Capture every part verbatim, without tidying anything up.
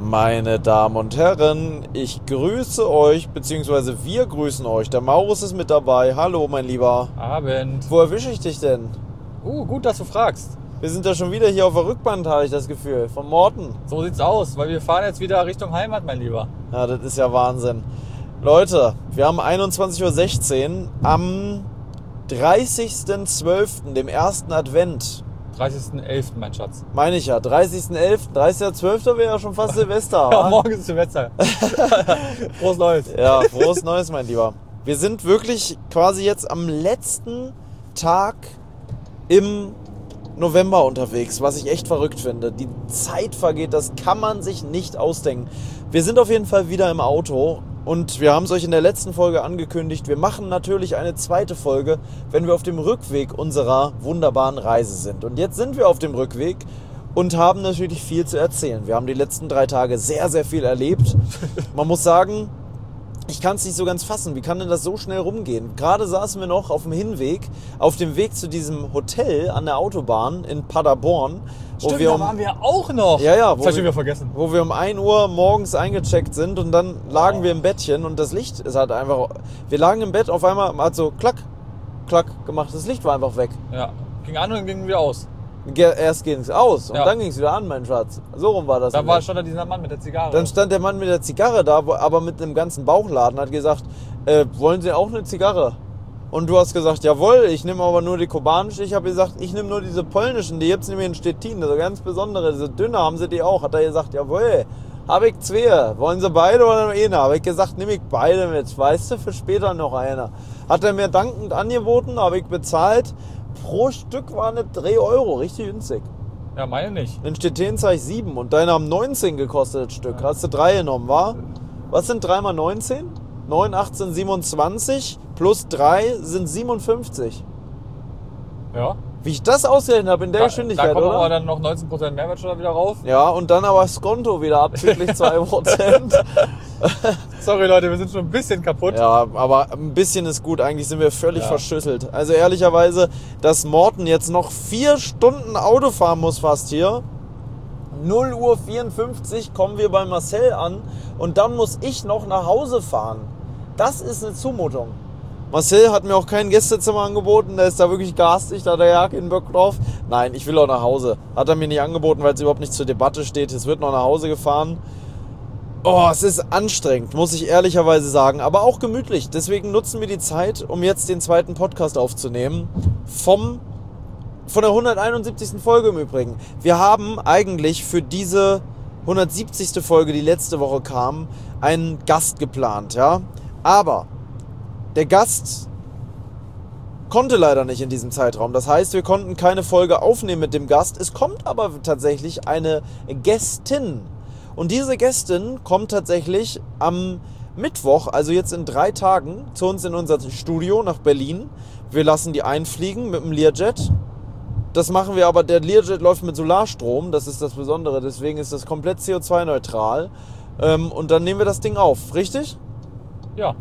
Meine Damen und Herren, ich grüße euch, beziehungsweise wir grüßen euch. Der Maurus ist mit dabei. Hallo, mein Lieber. Abend. Wo erwische ich dich denn? Uh, gut, dass du fragst. Wir sind ja schon wieder hier auf der Rückbahn, habe ich das Gefühl, von Morten. So sieht's aus, weil wir fahren jetzt wieder Richtung Heimat, mein Lieber. Ja, das ist ja Wahnsinn. Leute, wir haben einundzwanzig Uhr sechzehn am dreißigsten zwölften, dem ersten Advent. dreißigsten elften, mein Schatz. Meine ich ja, dreißigsten elften dreißigsten zwölften wäre ja schon fast Silvester. Ja, morgen ist Silvester. Frohes Neues. Ja, frohes Neues, mein Lieber. Wir sind wirklich quasi jetzt am letzten Tag im November unterwegs, was ich echt verrückt finde. Die Zeit vergeht, das kann man sich nicht ausdenken. Wir sind auf jeden Fall wieder im Auto und wir haben es euch in der letzten Folge angekündigt. Wir machen natürlich eine zweite Folge, wenn wir auf dem Rückweg unserer wunderbaren Reise sind. Und jetzt sind wir auf dem Rückweg und haben natürlich viel zu erzählen. Wir haben die letzten drei Tage sehr, sehr viel erlebt. Man muss sagen, ich kann es nicht so ganz fassen. Wie kann denn das so schnell rumgehen? Gerade saßen wir noch auf dem Hinweg, auf dem Weg zu diesem Hotel an der Autobahn in Paderborn. Stimmt, wo wir da um, waren wir auch noch. Ja, ja. Das hab ich wieder vergessen. Wo wir um ein Uhr morgens eingecheckt sind und dann lagen oh. wir im Bettchen und das Licht ist halt einfach... Wir lagen im Bett, auf einmal hat so klack, klack gemacht. Das Licht war einfach weg. Ja, ging an und dann gingen wir aus. Erst ging es aus und ja. dann ging es wieder an, mein Schatz. So rum war das. Da war schon da dieser Mann mit der Zigarre. Dann stand der Mann mit der Zigarre da, aber mit einem ganzen Bauchladen, hat gesagt, äh, wollen Sie auch eine Zigarre? Und du hast gesagt, jawohl, ich nehme aber nur die kubanische. Ich habe gesagt, ich nehme nur diese polnischen, die gibt es nämlich in Stettin, so ganz besondere, diese dünne haben sie die auch. Hat er gesagt, jawohl, habe ich zwei. Wollen Sie beide oder nur eine? Habe ich gesagt, nehme ich beide mit, weißt du, für später noch eine. Hat er mir dankend angeboten, habe ich bezahlt. Pro Stück waren es drei Euro, richtig günstig. Ja, meine nicht. In Stettin zahle ich sieben und deine haben neunzehn gekostet das Stück. Ja. Hast du drei genommen, wa? Was sind drei mal neunzehn? neun, achtzehn, siebenundzwanzig plus drei sind siebenundfünfzig. Ja. Wie ich das ausgerechnet habe in der da, Geschwindigkeit, da kommen oder? aber dann noch neunzehn Prozent Mehrwertsteuer wieder rauf. Ja, und dann aber Skonto wieder abzüglich zwei Prozent. Sorry Leute, wir sind schon ein bisschen kaputt. Ja, aber ein bisschen ist gut. Eigentlich sind wir völlig ja. verschüsselt. Also ehrlicherweise, dass Morten jetzt noch vier Stunden Auto fahren muss fast hier. null Uhr vierundfünfzig kommen wir bei Marcel an und dann muss ich noch nach Hause fahren. Das ist eine Zumutung. Marcel hat mir auch kein Gästezimmer angeboten, der ist da wirklich garstig, da hat er ja keinen Bock drauf. Nein, ich will auch nach Hause. Hat er mir nicht angeboten, weil es überhaupt nicht zur Debatte steht. Es wird noch nach Hause gefahren. Oh, es ist anstrengend, muss ich ehrlicherweise sagen, aber auch gemütlich. Deswegen nutzen wir die Zeit, um jetzt den zweiten Podcast aufzunehmen. Vom, von der hunderteinundsiebzigsten Folge im Übrigen. Wir haben eigentlich für diese hundertsiebzigste Folge, die letzte Woche kam, einen Gast geplant, ja. Aber der Gast konnte leider nicht in diesem Zeitraum. Das heißt, wir konnten keine Folge aufnehmen mit dem Gast. Es kommt aber tatsächlich eine Gästin. Und diese Gästin kommt tatsächlich am Mittwoch, also jetzt in drei Tagen, zu uns in unser Studio nach Berlin. Wir lassen die einfliegen mit dem Learjet. Das machen wir aber, der Learjet läuft mit Solarstrom, das ist das Besondere. Deswegen ist das komplett C O zwei neutral. Und dann nehmen wir das Ding auf, richtig? Ja.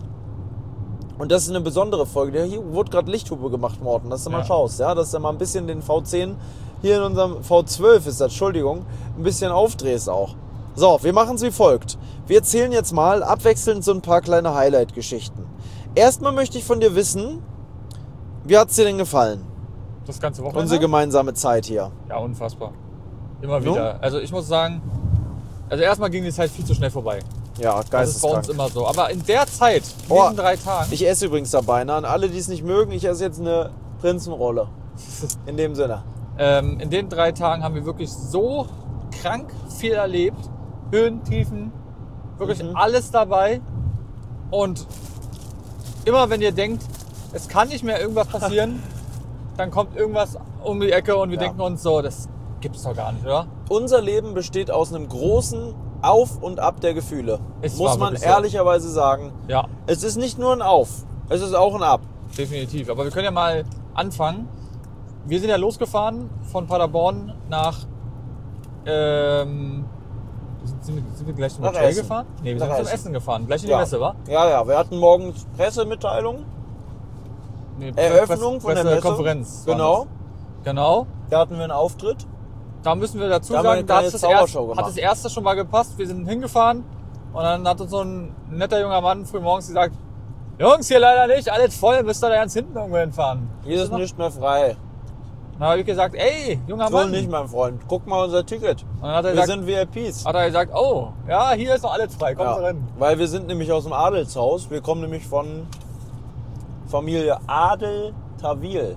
Und das ist eine besondere Folge. Hier wurde gerade Lichthupe gemacht, Morten, dass du ja. mal schaust. Ja? Dass du mal ein bisschen den V zehn, hier in unserem V zwölf ist das, Entschuldigung, ein bisschen aufdrehst auch. So, wir machen es wie folgt. Wir erzählen jetzt mal abwechselnd so ein paar kleine Highlight-Geschichten. Erstmal möchte ich von dir wissen, wie hat es dir denn gefallen? Das ganze Wochenende? Unsere gemeinsame Zeit hier. Ja, unfassbar. Immer wieder. No? Also ich muss sagen, also erstmal ging die Zeit viel zu schnell vorbei. Ja, geisteskrank. Das ist bei uns immer so. Aber in der Zeit, in oh, diesen drei Tagen... Ich esse übrigens dabei, ne? An alle, die es nicht mögen, ich esse jetzt eine Prinzenrolle. In dem Sinne. Ähm, in den drei Tagen haben wir wirklich so krank viel erlebt. Höhen, Tiefen, wirklich mhm. alles dabei. Und immer wenn ihr denkt, es kann nicht mehr irgendwas passieren, dann kommt irgendwas um die Ecke und wir ja. denken uns so, das gibt's doch gar nicht, oder? Unser Leben besteht aus einem großen Auf und Ab der Gefühle. Es muss man ehrlicherweise so. sagen. Ja. Es ist nicht nur ein Auf, es ist auch ein Ab. Definitiv. Aber wir können ja mal anfangen. Wir sind ja losgefahren von Paderborn nach... Ähm, sind, wir, sind wir gleich zum Hotel gefahren? Nee, wir nach sind Essen. zum Essen gefahren. Gleich in ja. die Messe, wa? Ja, ja. Wir hatten morgens Pressemitteilung. Nee, Eröffnung Presse, von der Messe. Konferenz. Genau. Genau. Da hatten wir einen Auftritt. da müssen wir dazu Da haben wir sagen, eine da hat kleine das, Zaubershow erst, gemacht. hat das erste schon mal gepasst. Wir sind hingefahren und dann hat uns so ein netter junger Mann früh morgens gesagt, Jungs, hier leider nicht, alles voll, müsst ihr da ganz hinten irgendwo hinfahren. Hier ist nicht mehr frei. Dann habe ich gesagt, ey, junger So Mann. nicht, mein Freund. Guck mal unser Ticket. Und dann hat er Wir gesagt, sind V I Ps. hat er gesagt, oh, ja, hier ist noch alles frei, kommt Ja, rein. weil wir sind nämlich aus dem Adelshaus. Wir kommen nämlich von Familie Adel Tawil.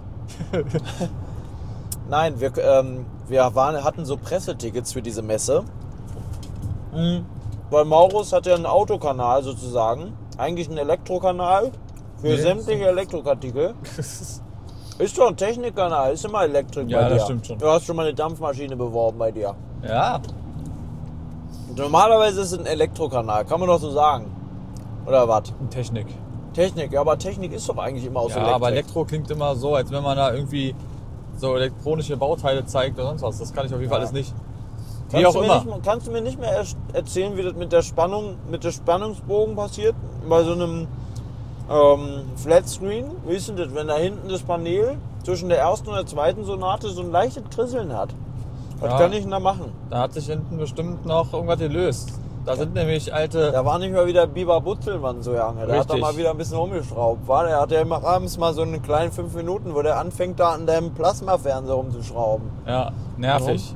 Nein, wir, ähm, wir waren, hatten so Pressetickets für diese Messe. Mhm. Weil Maurus hat ja einen Autokanal sozusagen. Eigentlich ein Elektrokanal für Nee. sämtliche Elektroartikel. Ist doch ein Technikkanal, ist immer Elektrik Ja, bei dir. das stimmt schon. Du hast schon mal eine Dampfmaschine beworben bei dir. Ja, Normalerweise ist es ein Elektrokanal, kann man doch so sagen. Oder was? Technik. Technik, ja, aber Technik ist doch eigentlich immer aus Ja, Elektrik. aber Elektro klingt immer so, als wenn man da irgendwie so elektronische Bauteile zeigt oder sonst was. Das kann ich auf jeden Fall Ja. alles nicht. Wie Kannst auch du mir immer. Nicht, kannst du mir nicht mehr erst erzählen, wie das mit der Spannung, mit der Spannungsbogen passiert? Bei so einem ähm, Flatscreen? Wie ist denn das, wenn da hinten das Panel zwischen der ersten und der zweiten Sonate so ein leichtes Krisseln hat? Was Ja. kann ich denn da machen? Da hat sich hinten bestimmt noch irgendwas gelöst. Da sind nämlich alte... Da war nicht mal wieder Biber Butzelmann so lange. Der hat da Richtig. mal wieder ein bisschen umgeschraubt. War, der hat ja immer abends mal so einen kleinen fünf Minuten, wo der anfängt, da an deinem Plasmafernseher rumzuschrauben. Ja, nervig.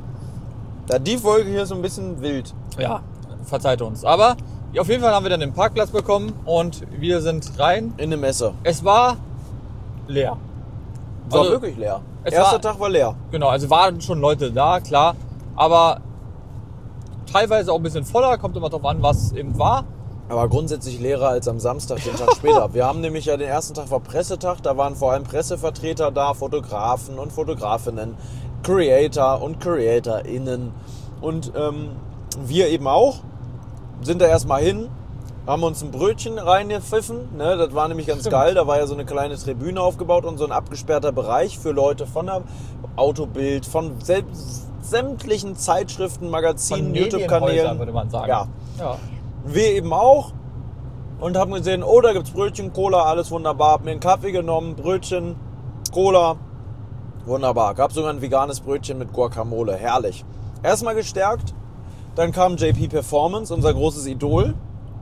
Ja, die Folge hier ist so ein bisschen wild. Ja, verzeiht uns. Aber auf jeden Fall haben wir dann den Parkplatz bekommen und wir sind rein. In eine Messe. Es war leer. War Also, wirklich leer. es Erster war- Tag war leer. Genau, also waren schon Leute da, klar. Aber teilweise auch ein bisschen voller, kommt immer drauf an, was eben war. Aber grundsätzlich leerer als am Samstag, den Tag später. Wir haben nämlich ja den ersten Tag war Pressetag, da waren vor allem Pressevertreter da, Fotografen und Fotografinnen, Creator und CreatorInnen. Und ähm, wir eben auch, sind da erstmal hin, haben uns ein Brötchen reingepfiffen. Ne? Das war nämlich ganz Stimmt. geil, da war ja so eine kleine Tribüne aufgebaut und so ein abgesperrter Bereich für Leute von der Autobild, von selbst sämtlichen Zeitschriften, Magazinen, Medienhäusern, YouTube-Kanälen. würde man sagen. Ja. Ja. Wir eben auch und haben gesehen, oh, da gibt's Brötchen, Cola, alles wunderbar. Hab mir einen Kaffee genommen, Brötchen, Cola, wunderbar. Gab sogar ein veganes Brötchen mit Guacamole, herrlich. Erstmal gestärkt, dann kam J P Performance, unser großes Idol.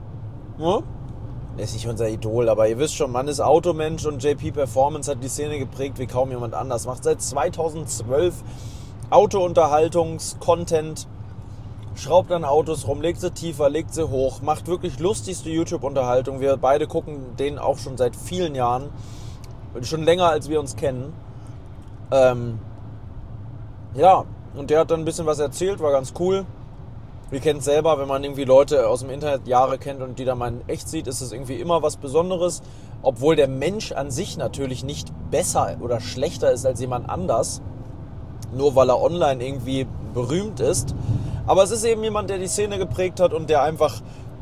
Ja? Ist nicht unser Idol, aber ihr wisst schon, man ist Automensch und J P Performance hat die Szene geprägt wie kaum jemand anders. Macht seit zweitausendzwölf Auto-Unterhaltungs-Content, schraubt an Autos rum, legt sie tiefer, legt sie hoch, macht wirklich lustigste YouTube-Unterhaltung. Wir beide gucken den auch schon seit vielen Jahren, schon länger als wir uns kennen. Ähm, ja, und der hat dann ein bisschen was erzählt, war ganz cool. Wir kennen es selber, wenn man irgendwie Leute aus dem Internet Jahre kennt und die dann mal in echt sieht, ist es irgendwie immer was Besonderes. Obwohl der Mensch an sich natürlich nicht besser oder schlechter ist als jemand anders, nur weil er online irgendwie berühmt ist. Aber es ist eben jemand, der die Szene geprägt hat und der einfach...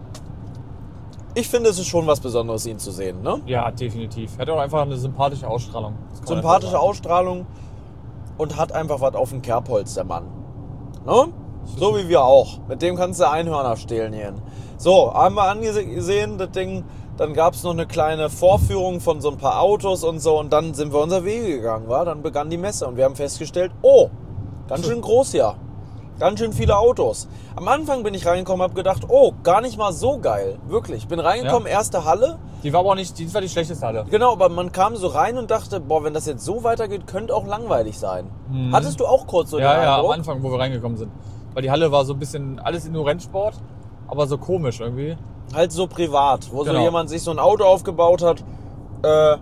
Ich finde, es ist schon was Besonderes, ihn zu sehen. Ne? Ja, definitiv. Er hat auch einfach eine sympathische Ausstrahlung. Das kann man Sympathische einfach sagen. Ausstrahlung und hat einfach was auf dem Kerbholz, der Mann. Ne? So wie wir auch. Mit dem kannst du Einhörner stehlen hier. So, haben wir angesehen, das Ding. Dann gab es noch eine kleine Vorführung von so ein paar Autos und so. Und dann sind wir unser Wege gegangen. Wa? Dann begann die Messe und wir haben festgestellt, oh, ganz schön groß hier. Ganz schön viele Autos. Am Anfang bin ich reingekommen, habe gedacht, oh, gar nicht mal so geil. Wirklich. Bin reingekommen, Ja. erste Halle. Die war aber auch nicht, die war die schlechteste Halle. Genau, aber man kam so rein und dachte, boah, wenn das jetzt so weitergeht, könnte auch langweilig sein. Mhm. Hattest du auch kurz so den Ja, ja, am Eindruck? Anfang, wo wir reingekommen sind. Weil die Halle war so ein bisschen, alles nur Rennsport, aber so komisch irgendwie. Halt so privat, wo so Genau. jemand sich so ein Auto aufgebaut hat, äh,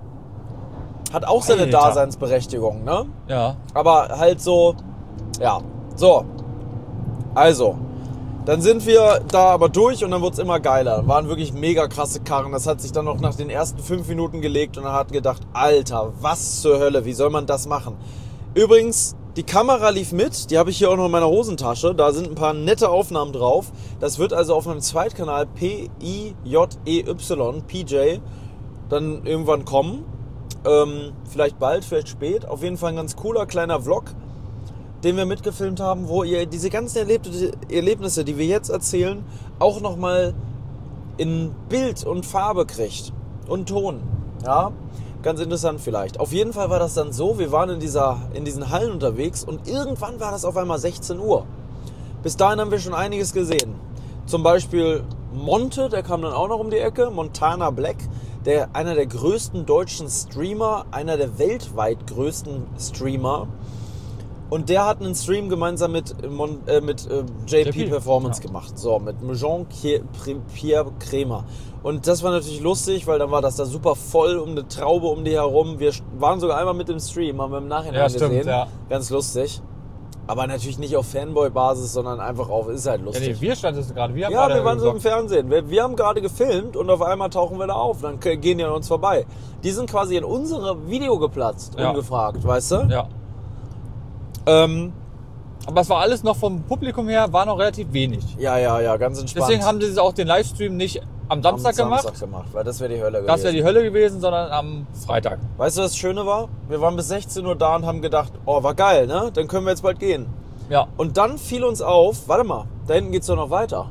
hat auch seine Alter. Daseinsberechtigung, ne? Ja. Aber halt so, ja, so. Also, dann sind wir da aber durch und dann wurde es immer geiler. Waren wirklich mega krasse Karren. Das hat sich dann noch nach den ersten fünf Minuten gelegt und dann hat gedacht, Alter, was zur Hölle, wie soll man das machen? Übrigens, die Kamera lief mit, die habe ich hier auch noch in meiner Hosentasche. Da sind ein paar nette Aufnahmen drauf. Das wird also auf meinem Zweitkanal P I J E Y, P J, dann irgendwann kommen. Ähm, vielleicht bald, vielleicht spät. Auf jeden Fall ein ganz cooler kleiner Vlog, den wir mitgefilmt haben, wo ihr diese ganzen Erlebnisse, Erlebnisse die wir jetzt erzählen, auch nochmal in Bild und Farbe kriegt und Ton. Ja? Ganz interessant vielleicht. Auf jeden Fall war das dann so, wir waren in, dieser, in diesen Hallen unterwegs und irgendwann war das auf einmal sechzehn Uhr. Bis dahin haben wir schon einiges gesehen. Zum Beispiel Monte, der kam dann auch noch um die Ecke, Montana Black, der, einer der größten deutschen Streamer, einer der weltweit größten Streamer. Und der hat einen Stream gemeinsam mit, Mon, äh, mit äh, J P Performance ja. gemacht. So, mit Jean-Pierre Kremer. Und das war natürlich lustig, weil dann war das da super voll um eine Traube um die herum. Wir waren sogar einmal mit dem Stream, haben wir im Nachhinein ja, gesehen. Stimmt, ja. Ganz lustig. Aber natürlich nicht auf Fanboy-Basis, sondern einfach auf, ist halt lustig. Ja, nee, wir standen gerade, wir haben Ja, gerade wir waren so im Fernsehen. Wir, wir haben gerade gefilmt und auf einmal tauchen wir da auf. Dann gehen die an uns vorbei. Die sind quasi in unsere Video geplatzt, ja. ungefragt, weißt du? Ja. Ähm, Aber es war alles noch vom Publikum her, war noch relativ wenig. ja, ja, ja, ganz entspannt. Deswegen haben sie auch den Livestream nicht am Samstag, am gemacht. Samstag gemacht, weil das wäre die Hölle gewesen. Das wäre die Hölle gewesen, sondern am Freitag. Weißt du, was das Schöne war? Wir waren bis sechzehn Uhr da und haben gedacht, oh, war geil, ne? Dann können wir jetzt bald gehen. Ja. Und dann fiel uns auf, warte mal, da hinten geht's doch noch weiter.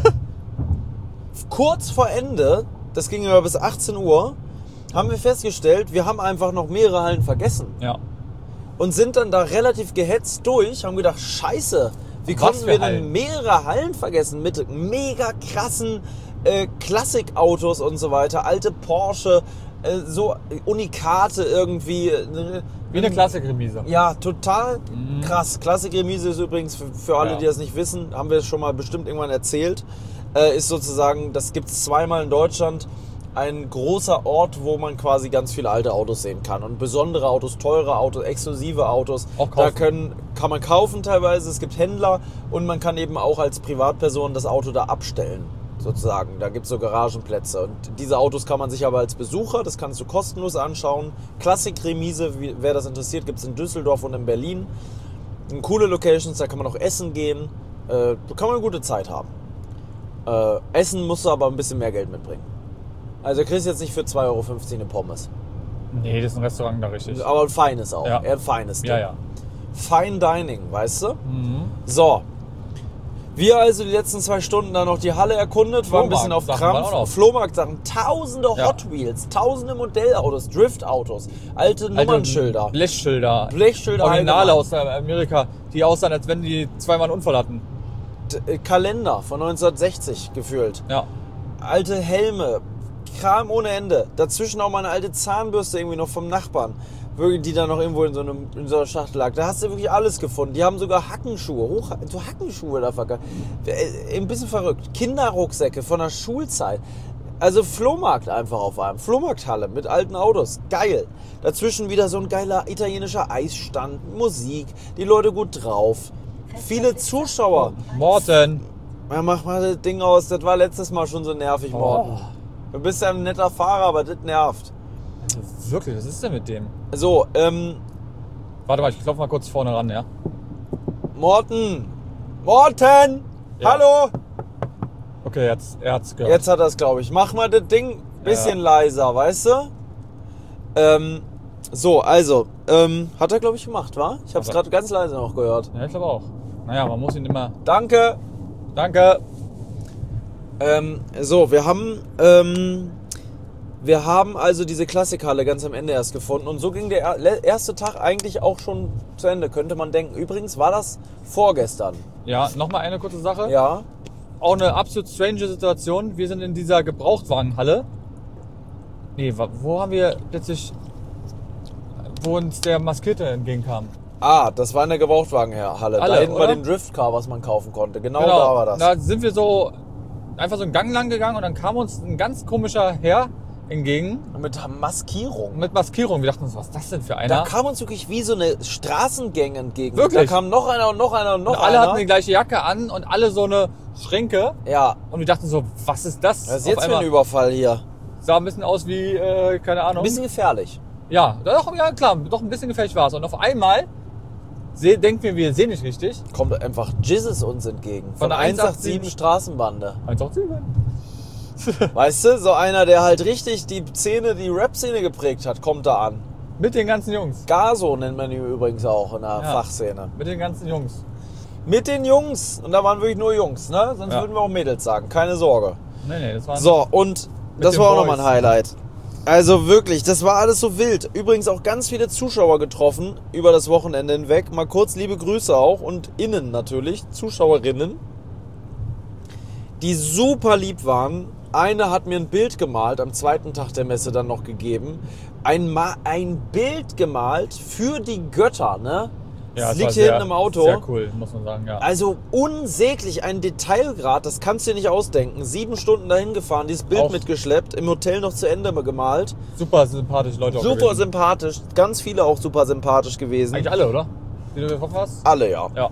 Kurz vor Ende, das ging ja bis achtzehn Uhr, haben wir festgestellt, wir haben einfach noch mehrere Hallen vergessen. Ja. Und sind dann da relativ gehetzt durch, haben gedacht, scheiße, wie Was konnten für wir denn Hallen? mehrere Hallen vergessen mit mega krassen äh, Klassikautos und so weiter, alte Porsche, äh, so Unikate irgendwie. Äh, Wie eine Klassikremise. Ja, total Mhm. krass. Klassikremise ist übrigens, für, für alle, Ja. die das nicht wissen, haben wir es schon mal bestimmt irgendwann erzählt, äh, ist sozusagen, das gibt es zweimal in Deutschland, ein großer Ort, wo man quasi ganz viele alte Autos sehen kann. Und besondere Autos, teure Autos, exklusive Autos. Auch Da kaufen. können, kann man kaufen teilweise. Es gibt Händler und man kann eben auch als Privatperson das Auto da abstellen. Sozusagen. Da gibt es so Garagenplätze. Und diese Autos kann man sich aber als Besucher, das kannst du kostenlos anschauen. Klassik-Remise, wie- wer das interessiert, gibt es in Düsseldorf und in Berlin. In coole Locations, da kann man auch essen gehen. Äh, da kann man eine gute Zeit haben. Äh, essen musst du aber ein bisschen mehr Geld mitbringen. Also du kriegst jetzt nicht für zwei Euro fünfzig eine Pommes. Nee, das ist ein Restaurant da richtig. Aber ein feines auch. Ja. Eher ein feines Ding. Ja, ja. Fine Dining, weißt du? Mhm. So. Wir also die letzten zwei Stunden dann noch die Halle erkundet, waren ein bisschen auf Flohmarkt-Sachen waren Krampf, auch noch. Flohmarkt-Sachen, tausende Ja. Hot Wheels, tausende Modellautos, Driftautos, alte Nummernschilder, Blechschilder. Blechschilder, Originale allgemein. aus Amerika, die aussahen, als wenn die zweimal einen Unfall hatten. T- äh, Kalender von neunzehnhundertsechzig gefühlt, Ja. alte Helme, Kram ohne Ende, dazwischen auch mal eine alte Zahnbürste irgendwie noch vom Nachbarn, wirklich, die da noch irgendwo in so, einem, in so einer Schachtel lag. Da hast du wirklich alles gefunden. Die haben sogar Hackenschuhe, hoch, so Hackenschuhe da verkauft. Äh, Ein bisschen verrückt. Kinderrucksäcke von der Schulzeit. Also Flohmarkt einfach auf einem. Flohmarkthalle mit alten Autos. Geil. Dazwischen wieder so ein geiler italienischer Eisstand, Musik, die Leute gut drauf. Viele Zuschauer. Morten. Ja, mach mal das Ding aus. Das war letztes Mal schon so nervig, Morten. Oh. Du bist ja ein netter Fahrer, aber das nervt. Wirklich, was ist denn mit dem? So, ähm, Warte mal, ich klopfe mal kurz vorne ran, ja? Morten! Morten! Ja. Hallo! Okay, jetzt, er hat's gehört. Jetzt hat er es, glaube ich. Mach mal das Ding ein bisschen Ja. leiser, weißt du? Ähm, so, also, ähm, hat er, glaube ich, gemacht, wa? Ich habe es Hat er. gerade ganz leise noch gehört. Ja, ich glaube auch. Naja, man muss ihn immer... Danke! Danke! Ähm, so, wir haben, ähm, wir haben also diese Klassikhalle ganz am Ende erst gefunden und so ging der er- erste Tag eigentlich auch schon zu Ende, könnte man denken. Übrigens war das vorgestern. Ja, nochmal eine kurze Sache. Ja, Auch eine absolut strange Situation. Wir sind in dieser Gebrauchtwagenhalle. Nee, wa- wo haben wir plötzlich... Wo uns der Maskierte entgegenkam. ah, das war in der Gebrauchtwagenhalle. Da Alle, hinten bei oder? dem Driftcar, was man kaufen konnte. Genau, da war das. Da sind wir so einfach so einen Gang lang gegangen und dann kam uns ein ganz komischer Herr entgegen Mit Maskierung. mit Maskierung. Wir dachten uns, was ist das denn für Da einer? kam uns wirklich wie so eine Straßengang entgegen. Wirklich? Da kam noch einer und noch einer und noch Und alle einer. hatten die gleiche Jacke an und alle so eine Schränke. Ja, Und wir dachten so, was ist das? das ist Auf jetzt für einmal ein Überfall hier. sah ein bisschen aus wie, äh, keine Ahnung. Ein bisschen gefährlich. Ja, doch, ja klar, doch ein bisschen gefährlich war es. Und auf einmal seh, denken wir, wir sehen nicht richtig. Kommt einfach Jesus uns entgegen. Von, Von der eins acht sieben eins acht sieben Straßenbande. eins acht sieben. Weißt du, so einer, der halt richtig die Szene, die Rap-Szene geprägt hat, kommt da an. Mit den ganzen Jungs. Gaso nennt man ihn übrigens auch in der Ja. Fachszene. Mit den ganzen Jungs. Mit den Jungs. Und da waren wirklich nur Jungs, ne? Sonst Ja. würden wir auch Mädels sagen. Keine Sorge. Nee, nee, das war So, und das den war auch Boys. nochmal ein Highlight. Also wirklich, das war alles so wild. Übrigens auch ganz viele Zuschauer getroffen über das Wochenende hinweg. Mal kurz liebe Grüße auch und innen natürlich, Zuschauerinnen, die super lieb waren. Eine hat mir ein Bild gemalt, am zweiten Tag der Messe dann noch gegeben. Ein, Ma- ein Bild gemalt für die Götter, ne? Ja, das das liegt war hier sehr, hinten im Auto. Sehr cool, muss man sagen, ja. Also unsäglich, ein Detailgrad, das kannst du dir nicht ausdenken. Sieben Stunden dahin gefahren, dieses Bild Auch mitgeschleppt, im Hotel noch zu Ende gemalt. Super sympathische Leute auch Super gewesen. sympathisch, ganz viele auch super sympathisch gewesen. Eigentlich alle, oder? Die du getroffen hast? Alle, ja. Ja.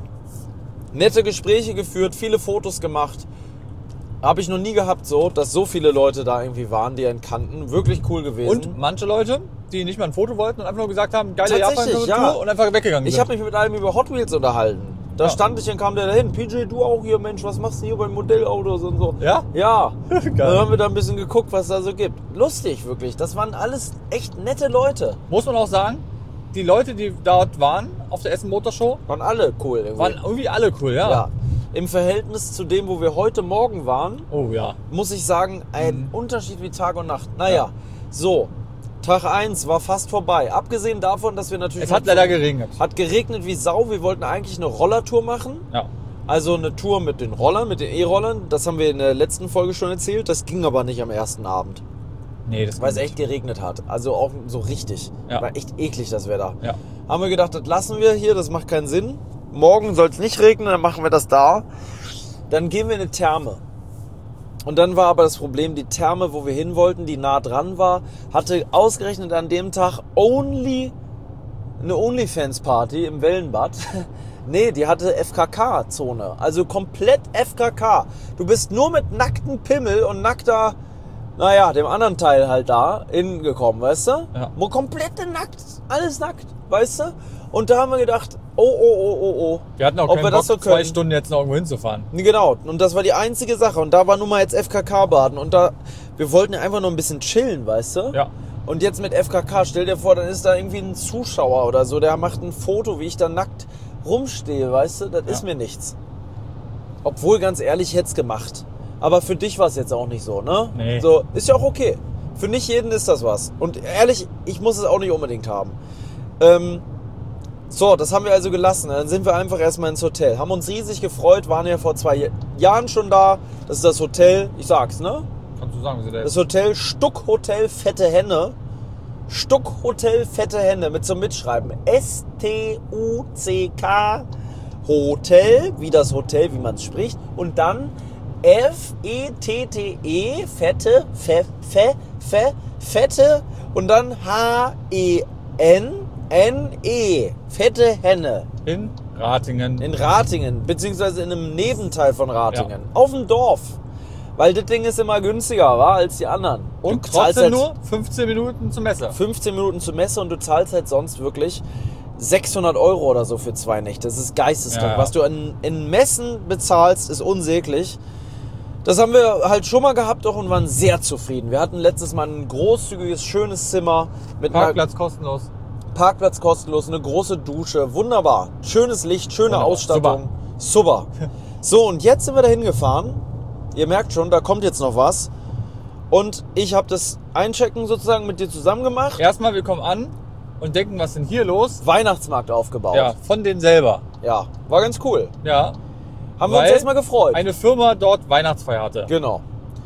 Nette Gespräche geführt, viele Fotos gemacht. Habe ich noch nie gehabt so, dass so viele Leute da irgendwie waren, die einen kannten. Wirklich cool gewesen. Und manche Leute, die nicht mal ein Foto wollten und einfach nur gesagt haben, geile Tatsächlich, Japan-Tour ja. und einfach weggegangen Ich sind. habe mich mit einem über Hot Wheels unterhalten. Da Ja. stand ich und kam der dahin. P J, du auch hier, Mensch, was machst du hier bei Modellautos und so? Ja? Ja. Geil. Dann haben wir da ein bisschen geguckt, was da so gibt. Lustig, wirklich. Das waren alles echt nette Leute. Muss man auch sagen, die Leute, die dort waren auf der Essen Motor Show, Waren alle cool irgendwie. waren irgendwie alle cool, ja. ja. Im Verhältnis zu dem, wo wir heute Morgen waren, Oh ja. muss ich sagen, ein Mhm. Unterschied wie Tag und Nacht. Naja, Ja. so. Tag eins war fast vorbei. Abgesehen davon, dass wir natürlich... Es hat leider geregnet. Hat geregnet wie Sau. Wir wollten eigentlich eine Rollertour machen. Ja. Also eine Tour mit den Rollern, mit den E-Rollern. Das haben wir in der letzten Folge schon erzählt. Das ging aber nicht am ersten Abend, Nee, das weil es ging echt geregnet hat. Also auch so richtig. Ja. War echt eklig das Wetter. nicht. Ja. Haben wir gedacht, das lassen wir hier, das macht keinen Sinn. Morgen soll es nicht regnen, dann machen wir das da. Dann gehen wir in eine Therme. Und dann war aber das Problem, die Therme, wo wir hin wollten, die nah dran war, hatte ausgerechnet an dem Tag only eine OnlyFans-Party im Wellenbad. Nee, die hatte F K K-Zone. Also komplett F K K. Du bist nur mit nacktem Pimmel und nackter, naja, dem anderen Teil halt da hingekommen, weißt du? Ja. Wo komplett nackt, alles nackt, weißt du? Und da haben wir gedacht, oh, oh, oh, oh, oh. Wir hatten auch Ob keinen wir Bock, das so zwei können. Stunden jetzt noch irgendwo hinzufahren. Genau, und das war die einzige Sache. Und da war nun mal jetzt F K K-Baden. Und da, wir wollten ja einfach nur ein bisschen chillen, weißt du? Ja. Und jetzt mit F K K, stell dir vor, dann ist da irgendwie ein Zuschauer oder so, der macht ein Foto, wie ich da nackt rumstehe, weißt du? Das Ja. ist mir nichts. Obwohl, ganz ehrlich, ich hätte es gemacht. Aber für dich war es jetzt auch nicht so, ne? Nee. So, ist ja auch okay. Für nicht jeden ist das was. Und ehrlich, ich muss es auch nicht unbedingt haben. Ähm, so, das haben wir also gelassen. Dann sind wir einfach erstmal ins Hotel. Haben uns riesig gefreut, waren ja vor zwei Jahren schon da. Das ist das Hotel, ich sag's, ne? Kannst du sagen, wie sie da Das ist? Hotel Stuck-Hotel Fette Henne. Stuck-Hotel Fette Henne mit so einem Mitschreiben. S T U C K Hotel, wie das Hotel, wie man es spricht. Und dann F E T T E, Fette, Fe, Fe, Fe, Fette. Und dann H E N N E, Fette Henne. In Ratingen. In Ratingen, beziehungsweise in einem Nebenteil von Ratingen. Auf dem Dorf. Weil das Ding ist immer günstiger, war als die anderen. und Du zahlst trotzdem halt nur fünfzehn Minuten zum Messer. fünfzehn Minuten zur Messe und du zahlst halt sonst wirklich sechshundert Euro oder so für zwei Nächte. Das ist geisteskrank. Ja, ja. Was du in, in Messen bezahlst, ist unsäglich. Das haben wir halt schon mal gehabt auch und waren sehr zufrieden. Wir hatten letztes Mal ein großzügiges, schönes Zimmer mit Parkplatz kostenlos. einer Parkplatz kostenlos, eine große Dusche. Wunderbar. Schönes Licht, schöne Wunderbar. Ausstattung. Super. So, und jetzt sind wir da hingefahren. Ihr merkt schon, da kommt jetzt noch was. Und ich habe das Einchecken sozusagen mit dir zusammen gemacht. Erstmal, wir kommen an und denken, was ist denn hier los? Weihnachtsmarkt aufgebaut. Ja, von denen selber. Ja, war ganz cool. Ja. Haben wir uns Weil erstmal gefreut. Eine Firma dort Weihnachtsfeier hatte. Genau.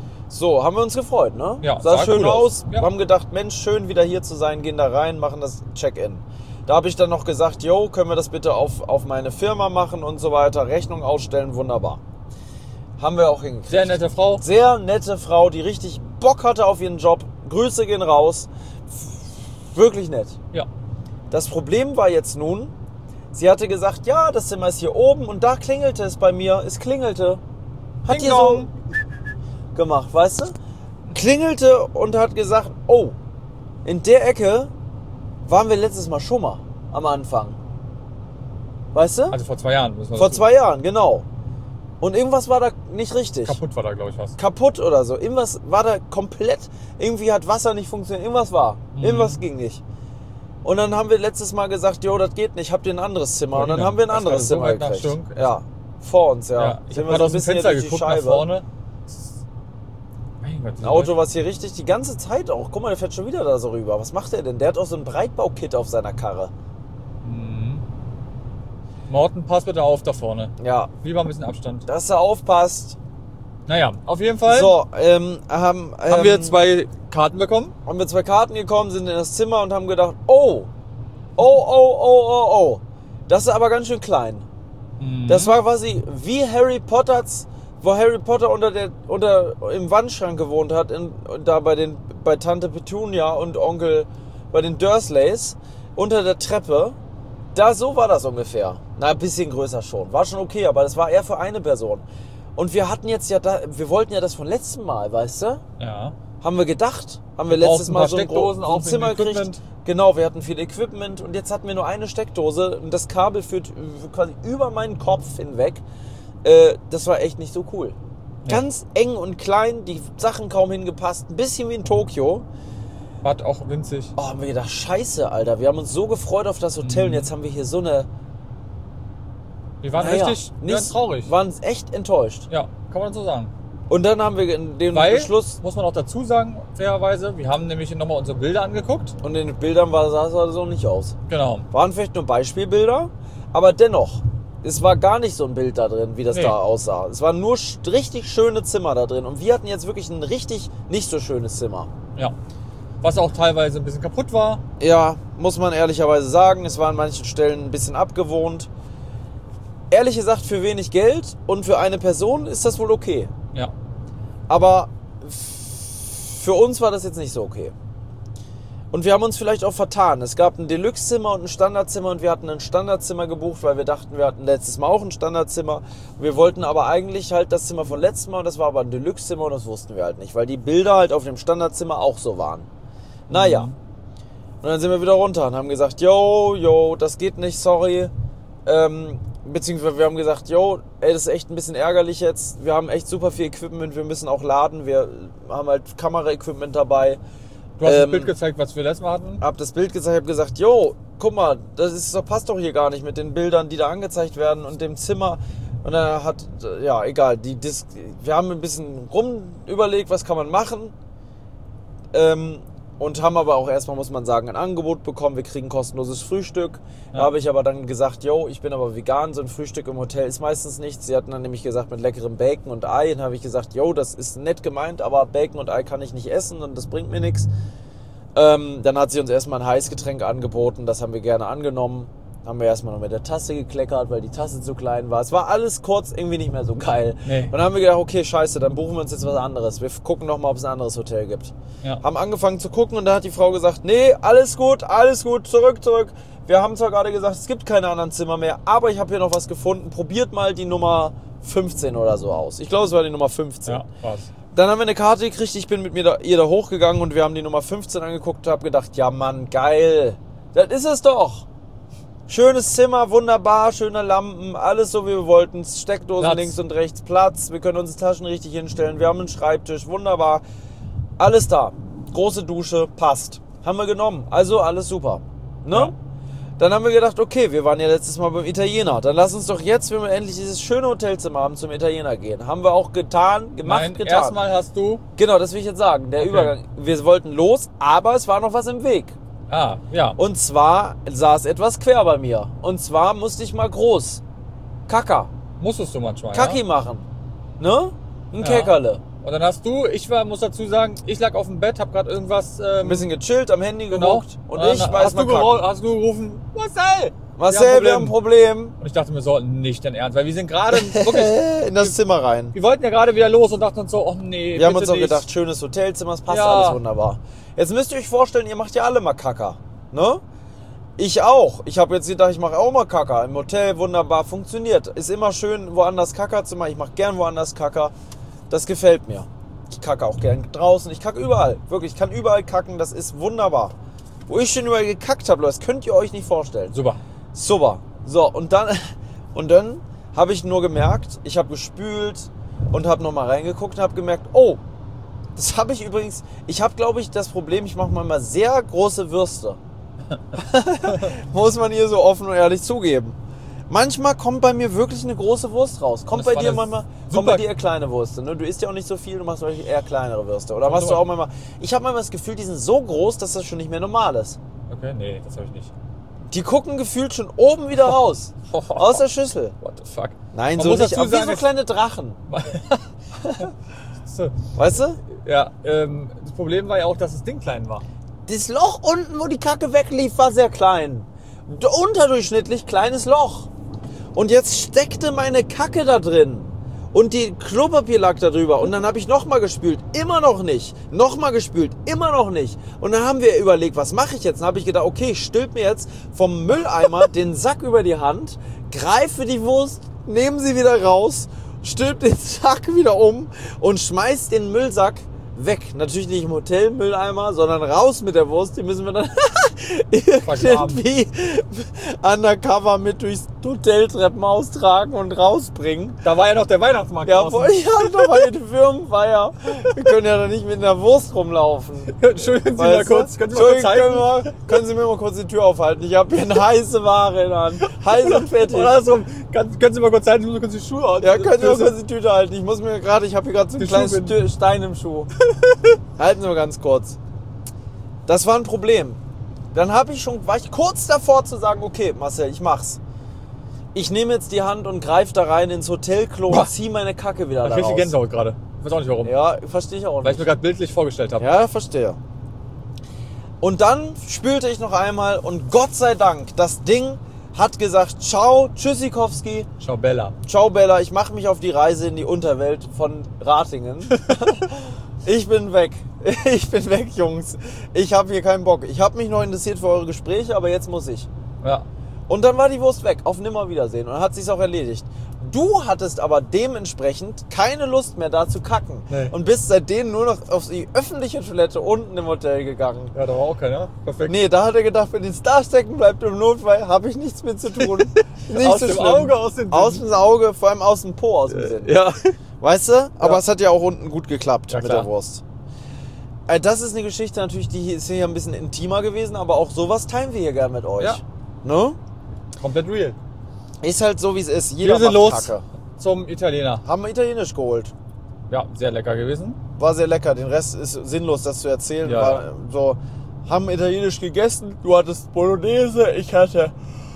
So, haben wir uns gefreut, ne? Ja, sah sah schön cool aus. aus. Wir Ja. haben gedacht, Mensch, schön wieder hier zu sein, gehen da rein, machen das Check-in. Da habe ich dann noch gesagt, yo, können wir das bitte auf, auf meine Firma machen und so weiter, Rechnung ausstellen, wunderbar. Haben wir auch hingekriegt. Sehr nette Frau. Sehr nette Frau, die richtig Bock hatte auf ihren Job. Grüße gehen raus. F- Wirklich nett. Ja. Das Problem war jetzt nun, sie hatte gesagt, ja, das Zimmer ist hier oben und da klingelte es bei mir. Es klingelte. Hat Ding hier so dong. gemacht, weißt du? Klingelte und hat gesagt, oh, in der Ecke waren wir letztes Mal schon mal am Anfang. Weißt du? Also vor zwei Jahren. Müssen wir Vor dazu- zwei Jahren, genau. Und irgendwas war da nicht richtig. Kaputt war da, glaube ich, was. Kaputt oder so. Irgendwas war da komplett, irgendwie hat Wasser nicht funktioniert, irgendwas war. Mhm. Irgendwas ging nicht. Und dann haben wir letztes Mal gesagt, jo, das geht nicht, habt ihr ein anderes Zimmer. Und dann Genau. haben wir ein Das anderes war so Zimmer weit nach gekriegt. Stunk. Ja, vor uns, ja. Ja, ich Sind habe wir gerade so aus dem ein bisschen Fenster hier durch die geguckt nach Scheibe. vorne. Mein Ein Auto, was hier richtig die ganze Zeit auch... Guck mal, der fährt schon wieder da so rüber. Was macht der denn? Der hat auch so ein Breitbau-Kit auf seiner Karre. Mhm. Morten, pass bitte auf da vorne. Ja. Lieber ein bisschen Abstand. Dass er aufpasst. Naja, auf jeden Fall So, ähm, haben, ähm, haben wir zwei Karten bekommen. haben wir zwei Karten gekommen, sind in das Zimmer und haben gedacht, oh, oh, oh, oh, oh, oh. Das ist aber ganz schön klein. Mhm. Das war quasi wie Harry Potter's, wo Harry Potter unter der, unter, im Wandschrank gewohnt hat, in, da bei, den, bei Tante Petunia und Onkel, bei den Dursleys, unter der Treppe. Da, so war das ungefähr. Na, ein bisschen größer schon. War schon okay, aber das war eher für eine Person. Und wir hatten jetzt ja da, wir wollten ja das von letztem Mal, weißt du? Ja. Haben wir gedacht. Haben wir Wir letztes brauchten ein Mal paar so ein, Steckdosen so ein auch Zimmer wegen gekriegt. Equipment. Genau, wir hatten viel Equipment und jetzt hatten wir nur eine Steckdose und das Kabel führt quasi über meinen Kopf hinweg. Äh, das war echt nicht so cool. Ja. Ganz eng und klein, die Sachen kaum hingepasst, ein bisschen wie in Tokio. War auch winzig. Oh, haben wir gedacht, scheiße, Alter, wir haben uns so gefreut auf das Hotel und jetzt haben wir hier so eine... Wir waren naja, richtig nicht, ganz traurig. waren echt enttäuscht. Ja, kann man so sagen. Und dann haben wir den Weil, Beschluss... muss man auch dazu sagen, fairerweise, wir haben nämlich nochmal unsere Bilder angeguckt. Und in den Bildern war, sah es so nicht aus. Genau. Waren vielleicht nur Beispielbilder, aber dennoch, es war gar nicht so ein Bild da drin, wie das Nee. da aussah. Es waren nur sch- richtig schöne Zimmer da drin und wir hatten jetzt wirklich ein richtig nicht so schönes Zimmer. Ja. Was auch teilweise ein bisschen kaputt war. Ja, muss man ehrlicherweise sagen, es war an manchen Stellen ein bisschen abgewohnt. Ehrlich gesagt, für wenig Geld und für eine Person ist das wohl okay. Ja. Aber f- für uns war das jetzt nicht so okay. Und wir haben uns vielleicht auch vertan. Es gab ein Deluxe-Zimmer und ein Standardzimmer und wir hatten ein Standardzimmer gebucht, weil wir dachten, wir hatten letztes Mal auch ein Standardzimmer. Wir wollten aber eigentlich halt das Zimmer von letztem Mal und das war aber ein Deluxe-Zimmer und das wussten wir halt nicht, weil die Bilder halt auf dem Standardzimmer auch so waren. Naja. Und dann sind wir wieder runter und haben gesagt, yo, yo, das geht nicht, sorry. Ähm, beziehungsweise wir haben gesagt, yo, ey, das ist echt ein bisschen ärgerlich jetzt. Wir haben echt super viel Equipment, wir müssen auch laden. Wir haben halt Kamera-Equipment dabei. Du hast Ähm, das Bild gezeigt, was wir letztes Mal hatten. Hab das Bild gezeigt, hab gesagt, yo, guck mal, das ist, das passt doch hier gar nicht mit den Bildern, die da angezeigt werden und dem Zimmer. Und dann hat, ja, egal, die Dis- wir haben ein bisschen rum überlegt, was kann man machen. Ähm, und haben aber auch erstmal, muss man sagen, ein Angebot bekommen. Wir kriegen kostenloses Frühstück. Da Ja. habe ich aber dann gesagt, yo, ich bin aber vegan, so ein Frühstück im Hotel ist meistens nichts. Sie hatten dann nämlich gesagt, mit leckerem Bacon und Ei. Dann habe ich gesagt, yo, das ist nett gemeint, aber Bacon und Ei kann ich nicht essen und das bringt mir nichts. Ähm, dann hat sie uns erstmal ein Heißgetränk angeboten, das haben wir gerne angenommen. Haben wir erstmal noch mit der Tasse gekleckert, weil die Tasse zu klein war. Es war alles kurz irgendwie nicht mehr so geil. Nee. Und dann haben wir gedacht, okay, scheiße, dann buchen wir uns jetzt was anderes. Wir gucken noch mal, ob es ein anderes Hotel gibt. Ja. Haben angefangen zu gucken und da hat die Frau gesagt, nee, alles gut, alles gut, zurück, zurück. Wir haben zwar gerade gesagt, es gibt keine anderen Zimmer mehr, aber ich habe hier noch was gefunden. Probiert mal die Nummer fünfzehn oder so aus. Ich glaube, es war die Nummer fünfzehn. Ja, was? Dann haben wir eine Karte gekriegt, ich bin mit mir da, ihr da hochgegangen und wir haben die Nummer fünfzehn angeguckt und habe gedacht, ja Mann, geil, das ist es doch. Schönes Zimmer, wunderbar, schöne Lampen, alles so wie wir wollten, Steckdosen Platz. links und rechts, Platz, wir können unsere Taschen richtig hinstellen, wir haben einen Schreibtisch, wunderbar, alles da, große Dusche, passt, haben wir genommen, also alles super, ne? Ja. Dann haben wir gedacht, okay, wir waren ja letztes Mal beim Italiener. Dann lass uns doch jetzt, wenn wir endlich dieses schöne Hotelzimmer haben, zum Italiener gehen. Haben wir auch getan, gemacht, Nein, getan. erstmal hast du... Genau, das will ich jetzt sagen. Der Okay. Übergang. Wir wollten los, aber es war noch was im Weg. Ah, ja. Und zwar saß etwas quer bei mir. Und zwar musste ich mal groß Kaka, Musstest du manchmal, Kaki ja? machen. Ne? Ein Ja. Käkerle. Und dann hast du, ich war, muss dazu sagen, ich lag auf dem Bett, hab gerade irgendwas... Ähm, Ein bisschen gechillt, am Handy genau. geguckt. Und dann ich hast weiß du mal gero- kacken. hast du gerufen, Marcel! Marcel, wir haben ein Problem. Und ich dachte mir so, nicht dein Ernst, weil wir sind gerade wirklich... In das Zimmer rein. Wir wollten ja gerade wieder los und dachten uns so, oh nee, Wir haben bitte uns auch nicht. gedacht, schönes Hotelzimmer, es passt Ja. alles wunderbar. Jetzt müsst ihr euch vorstellen, ihr macht ja alle mal Kaka. Ne? Ich auch. Ich habe jetzt gedacht, ich mache auch mal Kaka. Im Hotel wunderbar funktioniert. Ist immer schön, woanders Kaka zu machen. Ich mache gern woanders Kaka. Das gefällt mir. Ich kacke auch gern draußen. Ich kacke überall. Wirklich, ich kann überall kacken. Das ist wunderbar. Wo ich schon überall gekackt habe, das könnt ihr euch nicht vorstellen. Super. Super. So, und dann, und dann habe ich nur gemerkt, ich habe gespült und habe nochmal reingeguckt und habe gemerkt, oh, das habe ich übrigens, ich habe, glaube ich, das Problem, ich mache manchmal sehr große Würste. Muss man hier so offen und ehrlich zugeben. Manchmal kommt bei mir wirklich eine große Wurst raus. Kommt bei dir manchmal, kommt bei dir eher kleine Würste. Ne? Du isst ja auch nicht so viel, du machst eher kleinere Würste. Oder machst du auch manchmal... Ich habe manchmal das Gefühl, die sind so groß, dass das schon nicht mehr normal ist. Okay, nee, das habe ich nicht. Die gucken gefühlt schon oben wieder raus. Aus der Schüssel. What the fuck? Nein, Man so muss nicht. dazu Aber wie sagen, so kleine Drachen. so. Weißt du? Ja, ähm, das Problem war ja auch, dass das Ding klein war. Das Loch unten, wo die Kacke weglief, war sehr klein. Unterdurchschnittlich kleines Loch. Und jetzt steckte meine Kacke da drin. Und die Klopapier lag da drüber. Und dann habe ich nochmal gespült. Immer noch nicht. Nochmal gespült. Immer noch nicht. Und dann haben wir überlegt, was mache ich jetzt? Dann habe ich gedacht, okay, ich stülp mir jetzt vom Mülleimer den Sack über die Hand, greife die Wurst, nehme sie wieder raus, stülp den Sack wieder um und schmeiß den Müllsack weg. Natürlich nicht im Hotelmülleimer, sondern raus mit der Wurst. Die müssen wir dann irgendwie undercover mit durchs Hoteltreppenhaus tragen und rausbringen. Da war ja noch der Weihnachtsmarkt. Ja, voll, ja, da war ja die Firmenfeier. Wir können ja doch nicht mit einer Wurst rumlaufen. Entschuldigen Sie mal kurz, können Sie mal kurz zeigen? Können, wir, können Sie mir mal kurz die Tür aufhalten? Ich habe hier eine heiße Ware in der Hand. Heiß und fertig. Oder so, können, können Sie mal kurz zeigen, ich muss kurz die Schuhe halten. Ja, können Sie mal kurz die Tüte halten. Ich muss mir gerade, ich habe hier gerade so einen kleinen Stein im Schuh. Halten Sie mal ganz kurz. Das war ein Problem. Dann habe ich schon, war ich kurz davor zu sagen, okay, Marcel, ich mach's. Ich nehme jetzt die Hand und greife da rein ins Hotelklo und ziehe meine Kacke wieder da raus. Ich kriege Gänsehaut gerade. Ich weiß auch nicht warum. Ja, verstehe ich auch nicht. Weil ich mir gerade bildlich vorgestellt habe. Ja, verstehe. Und dann spülte ich noch einmal und Gott sei Dank, das Ding hat gesagt, ciao, Tschüssikowski. Ciao Bella. Ciao Bella, ich mache mich auf die Reise in die Unterwelt von Ratingen. Ich bin weg. Ich bin weg, Jungs. Ich habe hier keinen Bock. Ich habe mich noch interessiert für eure Gespräche, aber jetzt muss ich. Ja. Und dann war die Wurst weg. Auf Nimmerwiedersehen. Und dann hat sich's auch erledigt. Du hattest aber dementsprechend keine Lust mehr da zu kacken. Nee. Und bist seitdem nur noch auf die öffentliche Toilette unten im Hotel gegangen. Ja, da war auch keiner. Perfekt. Nee, da hat er gedacht, wenn die Star stecken bleibt im Notfall, habe ich nichts mit zu tun. Nicht aus so dem schlimm. Auge, aus dem Sinn. Aus dem Auge, vor allem aus dem Po, aus dem Sinn. Ja. Weißt du? Aber Ja. es hat ja auch unten gut geklappt Ja, mit klar. der Wurst. Also das ist eine Geschichte natürlich, die ist hier ein bisschen intimer gewesen, aber auch sowas teilen wir hier gerne mit euch. Ja. Ne? Komplett real. Ist halt so, wie es ist. Jeder Wir sind macht los Kacke. zum Italiener. Haben wir Italienisch geholt. Ja, sehr lecker gewesen. War sehr lecker. Den Rest ist sinnlos, das zu erzählen. Ja. War so, haben Italienisch gegessen. Du hattest Bolognese, ich hatte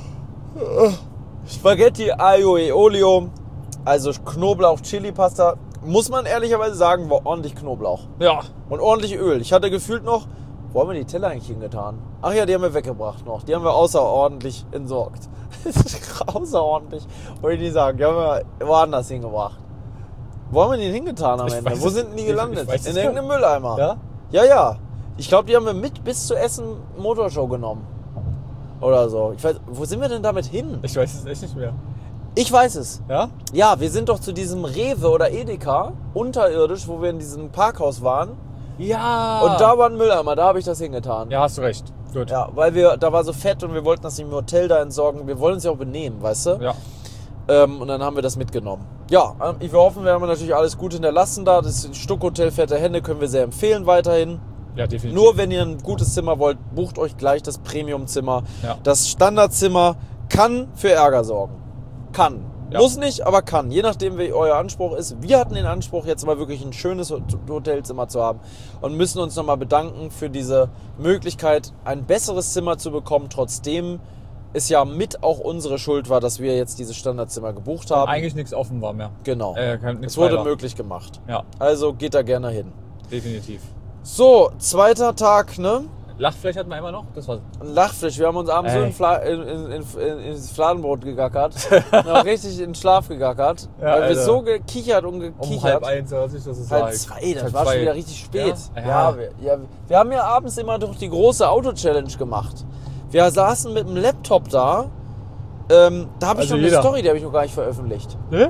äh, Spaghetti Aglio e Olio, also Knoblauch, Chili-Pasta. Muss man ehrlicherweise sagen, war ordentlich Knoblauch. Ja. Und ordentlich Öl. Ich hatte gefühlt noch, wo haben wir die Teller eigentlich hingetan? Ach ja, die haben wir weggebracht noch. Die haben wir außerordentlich entsorgt. Außerordentlich, wollte ich nicht sagen. Die haben wir woanders hingebracht. Wo haben wir die hingetan am Ich Ende? weiß Wo es- sind denn die ich- gelandet? ich weiß es In gar irgendeinem Mülleimer. Ja? Ja, ja. Ich glaube, die haben wir mit bis zur Essen Motorshow genommen. Oder so. Ich weiß, wo sind wir denn damit hin? Ich weiß es echt nicht mehr. Ich weiß es. Ja? Ja, wir sind doch zu diesem Rewe oder Edeka, unterirdisch, wo wir in diesem Parkhaus waren. Ja. Und da war ein Mülleimer, da habe ich das hingetan. Ja, hast du recht. Gut. Ja, weil wir, da war so fett und wir wollten das im Hotel da entsorgen. Wir wollen uns ja auch benehmen, weißt du? Ja. Ähm, und dann haben wir das mitgenommen. Ja, ähm, wir hoffen, wir haben natürlich alles gut hinterlassen da. Das Stuckhotel Fette Hände können wir sehr empfehlen weiterhin. Ja, definitiv. Nur wenn ihr ein gutes Zimmer wollt, bucht euch gleich das Premium-Zimmer. Ja. Das Standardzimmer kann für Ärger sorgen. Kann. Ja. Muss nicht, aber kann. Je nachdem, wie euer Anspruch ist. Wir hatten den Anspruch, jetzt mal wirklich ein schönes Hotelzimmer zu haben und müssen uns nochmal bedanken für diese Möglichkeit, ein besseres Zimmer zu bekommen, trotzdem es ja mit auch unsere Schuld war, dass wir jetzt dieses Standardzimmer gebucht haben. Eigentlich nichts offen war mehr. Genau. Äh, kein- nichts es wurde frei war. möglich gemacht. Ja, Also geht da gerne hin. definitiv. So, zweiter Tag, ne? Lachfleisch hatten wir immer noch? Das war's. Ein Lachfleisch. Wir haben uns abends so Ey. in, Fla in, in, in, ins Fladenbrot gegackert. Wir haben richtig in den Schlaf gegackert. Ja, weil wir Alter. so gekichert und Um gekichert. halb eins oder was ich das ist. Halb zwei, das war schon wieder richtig spät. Ja? Ja, Ja. wir, ja, wir haben ja abends immer durch die große Auto-Challenge gemacht. Wir saßen mit dem Laptop da. Ähm, da habe ich Also noch jeder. eine Story, die habe ich noch gar nicht veröffentlicht. Ne?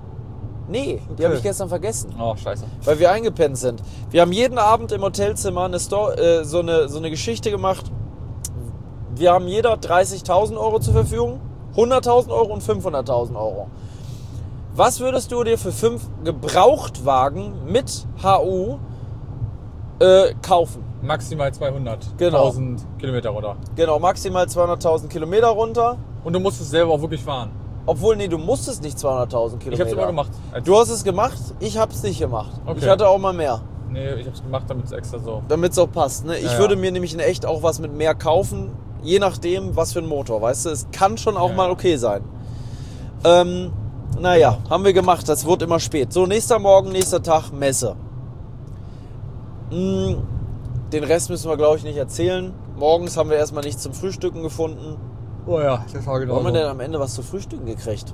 Nee, die Okay. habe ich gestern vergessen. Oh, scheiße. Weil wir eingepennt sind. Wir haben jeden Abend im Hotelzimmer eine Sto äh, so, eine, so eine Geschichte gemacht. Wir haben jeder dreißigtausend Euro zur Verfügung, hunderttausend Euro und fünfhunderttausend Euro. Was würdest du dir für fünf Gebrauchtwagen mit H U äh, kaufen? Maximal zweihundert. Genau. tausend Kilometer runter. Genau, maximal zweihunderttausend Kilometer runter. Und du musst es selber auch wirklich fahren. Obwohl, nee, du musstest nicht zweihunderttausend Kilometer. Ich hab's immer gemacht. Du hast es gemacht, ich hab's nicht gemacht. Okay. Ich hatte auch mal mehr. Nee, ich hab's gemacht, damit es extra so... Damit es auch passt. Ne? Ich Ja, würde ja. mir nämlich in echt auch was mit mehr kaufen, je nachdem, was für ein Motor. Weißt du, es kann schon auch Ja. mal okay sein. Ähm, naja, haben wir gemacht. Das wird immer spät. So, nächster Morgen, nächster Tag, Messe. Mm, den Rest müssen wir, glaube ich, nicht erzählen. Morgens haben wir erstmal nichts zum Frühstücken gefunden. Oh ja, das war genau Wo haben wir so. denn am Ende was zu frühstücken gekriegt?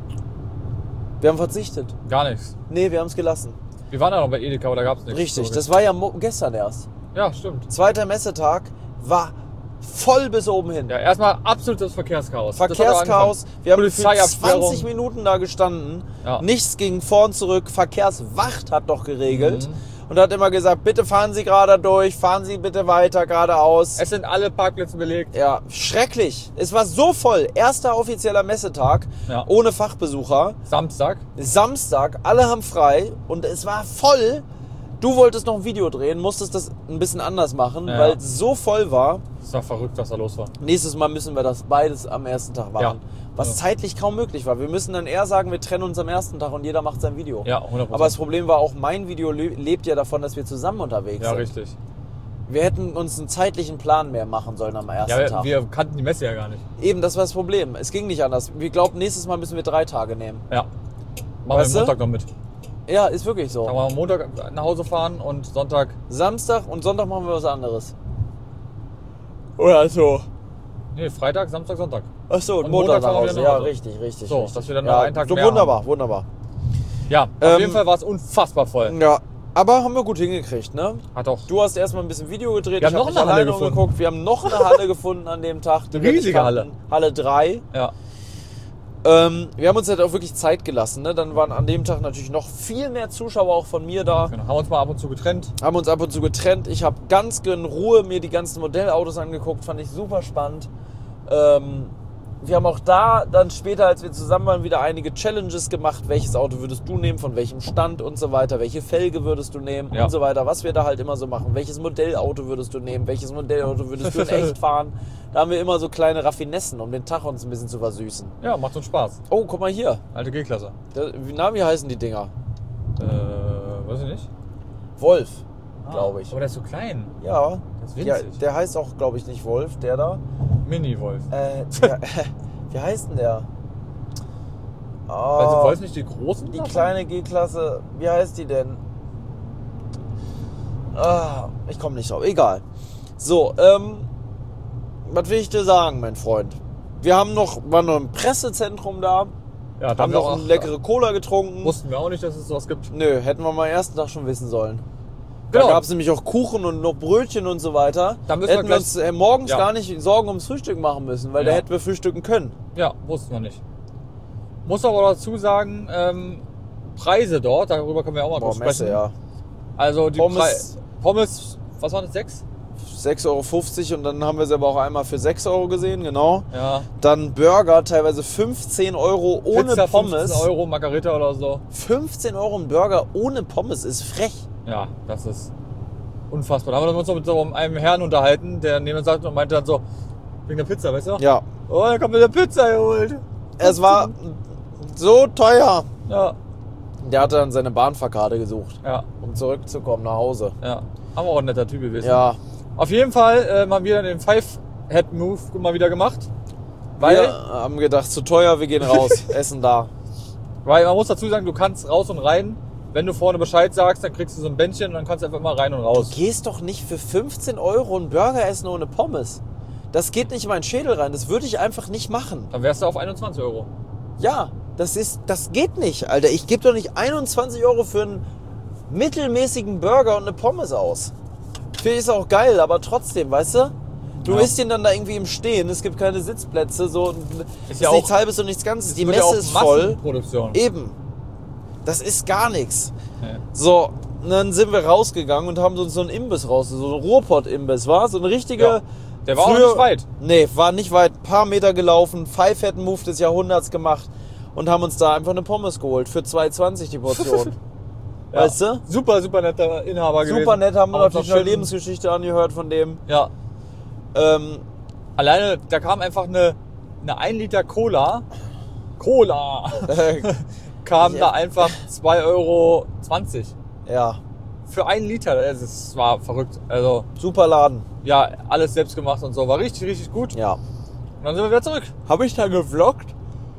Wir haben verzichtet. Gar nichts. Nee, wir haben es gelassen. Wir waren ja noch bei Edeka, aber da gab's nichts. Richtig, So das war ja mo- gestern erst. Ja, stimmt. Zweiter Messetag war voll bis oben hin. Ja, erstmal absolutes Verkehrschaos. Das hat Verkehrschaos. angefangen. Wir haben für Polizeiabsperrung. zwanzig Minuten da gestanden. Ja. Nichts ging vor und zurück. Verkehrswacht hat doch geregelt. Mhm. Und hat immer gesagt, bitte fahren Sie gerade durch, fahren Sie bitte weiter geradeaus. Es sind alle Parkplätze belegt. Ja, schrecklich. Es war so voll. Erster offizieller Messetag, Ja. ohne Fachbesucher. Samstag. Samstag, alle haben frei und es war voll. Du wolltest noch ein Video drehen, musstest das ein bisschen anders machen, Ja. weil es so voll war. Es war verrückt, was da los war. Nächstes Mal müssen wir das beides am ersten Tag machen. Ja. Was Ja. zeitlich kaum möglich war. Wir müssen dann eher sagen, wir trennen uns am ersten Tag und jeder macht sein Video. Ja, hundert Prozent. Aber das Problem war auch, mein Video le- lebt ja davon, dass wir zusammen unterwegs Ja, sind. richtig. Wir hätten uns einen zeitlichen Plan mehr machen sollen am ersten Ja, wir, Tag. wir kannten die Messe ja gar nicht. Eben, das war das Problem. Es ging nicht anders. Wir glauben, nächstes Mal müssen wir drei Tage nehmen. Ja. Machen Weißt wir du? Montag noch mit. Ja, ist wirklich Dann so. wollen wir Montag nach Hause fahren und Sonntag. Samstag und Sonntag machen wir was anderes. Oder so. Nee, Freitag, Samstag, Sonntag. Achso, und Und Montag Montag nach fahren wir Hause. nach Ja, Hause. richtig, richtig. So, richtig. dass wir dann noch ja, einen Tag so mehr wunderbar, wunderbar. Ja, auf Ähm, jeden Fall war es unfassbar voll. Ja, aber haben wir gut hingekriegt, ne? Hat auch. Du hast erstmal ein bisschen Video gedreht. Wir haben ich hab noch mich eine Halle alleine gefunden. umgeguckt. Wir haben noch eine Halle gefunden an dem Tag. die wir nicht Riesige Halle. kannten. Halle drei. Ja. Ähm, wir haben uns halt auch wirklich Zeit gelassen. Ne? Dann waren an dem Tag natürlich noch viel mehr Zuschauer auch von mir da. Genau. Haben uns mal ab und zu getrennt. Haben uns ab und zu getrennt. Ich habe ganz in Ruhe mir die ganzen Modellautos angeguckt. Fand ich super spannend. Ähm, wir haben auch da dann später, als wir zusammen waren, wieder einige Challenges gemacht. Welches Auto würdest du nehmen, von welchem Stand und so weiter. Welche Felge würdest du nehmen Ja. und so weiter. Was wir da halt immer so machen. Welches Modellauto würdest du nehmen? Welches Modellauto würdest du in echt fahren? Da haben wir immer so kleine Raffinessen, um den Tag uns ein bisschen zu versüßen. Ja, macht uns Spaß. Oh, guck mal hier. Alte G-Klasse. Da- Wie, na, wie heißen die Dinger? Äh, weiß ich nicht. Wolf, glaube ich. Aber der ist so klein. Ja, Das ist ja, winzig. der heißt auch, glaube ich, nicht Wolf, der da. Mini-Wolf. Äh, der, wie heißt denn der? Oh, Also Wolf nicht die großen? die davon? kleine G-Klasse, wie heißt die denn? Ah, ich komme nicht drauf, egal. So, ähm, was will ich dir sagen, mein Freund? Wir haben noch, waren noch im Pressezentrum da, Ja, da haben wir noch auch- eine leckere Cola getrunken. Wussten wir auch nicht, dass es sowas gibt. Nö, hätten wir mal am ersten Tag schon wissen sollen. Genau. Da gab es nämlich auch Kuchen und noch Brötchen und so weiter. Da müssen wir hätten wir gleich- uns äh, morgens Ja. gar nicht Sorgen ums Frühstück machen müssen, weil Ja. da hätten wir frühstücken können. Ja, wussten wir nicht. Muss aber dazu sagen, ähm, Preise dort, darüber können wir auch mal Boah, kurz Messe, sprechen. ja. Also die Pommes- Pommes, Pommes, was waren das, sechs? sechs Euro fünfzig und dann haben wir sie aber auch einmal für sechs Euro gesehen, genau. Ja. Dann Burger, teilweise fünfzehn Euro ohne Pizza Pommes. fünfzehn Euro, Margarita oder so. fünfzehn Euro ein Burger ohne Pommes ist frech. Ja, das ist unfassbar. Da haben wir uns noch mit so einem Herrn unterhalten, der neben uns saß und meinte dann so, wegen der Pizza, weißt du? Ja, Oh, er kommt mit der Pizza geholt. es war so teuer. Ja, Der hatte dann seine Bahnfahrkarte gesucht, ja, um zurückzukommen nach Hause. ja. Aber auch ein netter Typ gewesen. Ja, Auf jeden Fall ähm, haben wir dann den Five-Head-Move mal wieder gemacht. Weil, wir haben gedacht, zu teuer, wir gehen raus, essen da. weil man muss dazu sagen, du kannst raus und rein. Wenn du vorne Bescheid sagst, dann kriegst du so ein Bändchen und dann kannst du einfach mal rein und raus. Du gehst doch nicht für fünfzehn Euro einen Burger essen ohne Pommes. Das geht nicht in meinen Schädel rein, das würde ich einfach nicht machen. Dann wärst du auf einundzwanzig Euro. Ja, das ist, das geht nicht, Alter. Ich gebe doch nicht einundzwanzig Euro für einen mittelmäßigen Burger und eine Pommes aus. Finde ich auch geil, aber trotzdem, weißt du? Du Ja. isst den dann da irgendwie im Stehen, es gibt keine Sitzplätze, so Ist ist ja nichts auch- Halbes und nichts Ganzes. Die Das wird ja Messe auch ist voll. Massenproduktion. Eben. Das ist gar nichts. Ja. So, und dann sind wir rausgegangen und haben uns so einen Imbiss raus, so einen Ruhrpott-Imbiss, war so eine richtige. Ja. Der war auch früher- nicht weit. Nee, war nicht weit. Ein paar Meter gelaufen, Five-Head-Move des Jahrhunderts gemacht und haben uns da einfach eine Pommes geholt für zwei zwanzig die Portion. Ja. Weißt du? Super, super netter Inhaber gewesen. Super nett, haben wir Auch natürlich noch eine schön- Lebensgeschichte angehört von dem. Ja. Ähm, Alleine, da kam einfach eine, eine ein Liter Cola, Cola, kam Ich- da einfach zwei Euro zwanzig Ja, für einen Liter. Es war verrückt. Also, super Laden. ja, alles selbst gemacht und so. War richtig, richtig gut. Ja. Und dann sind wir wieder zurück. Habe ich da gevloggt?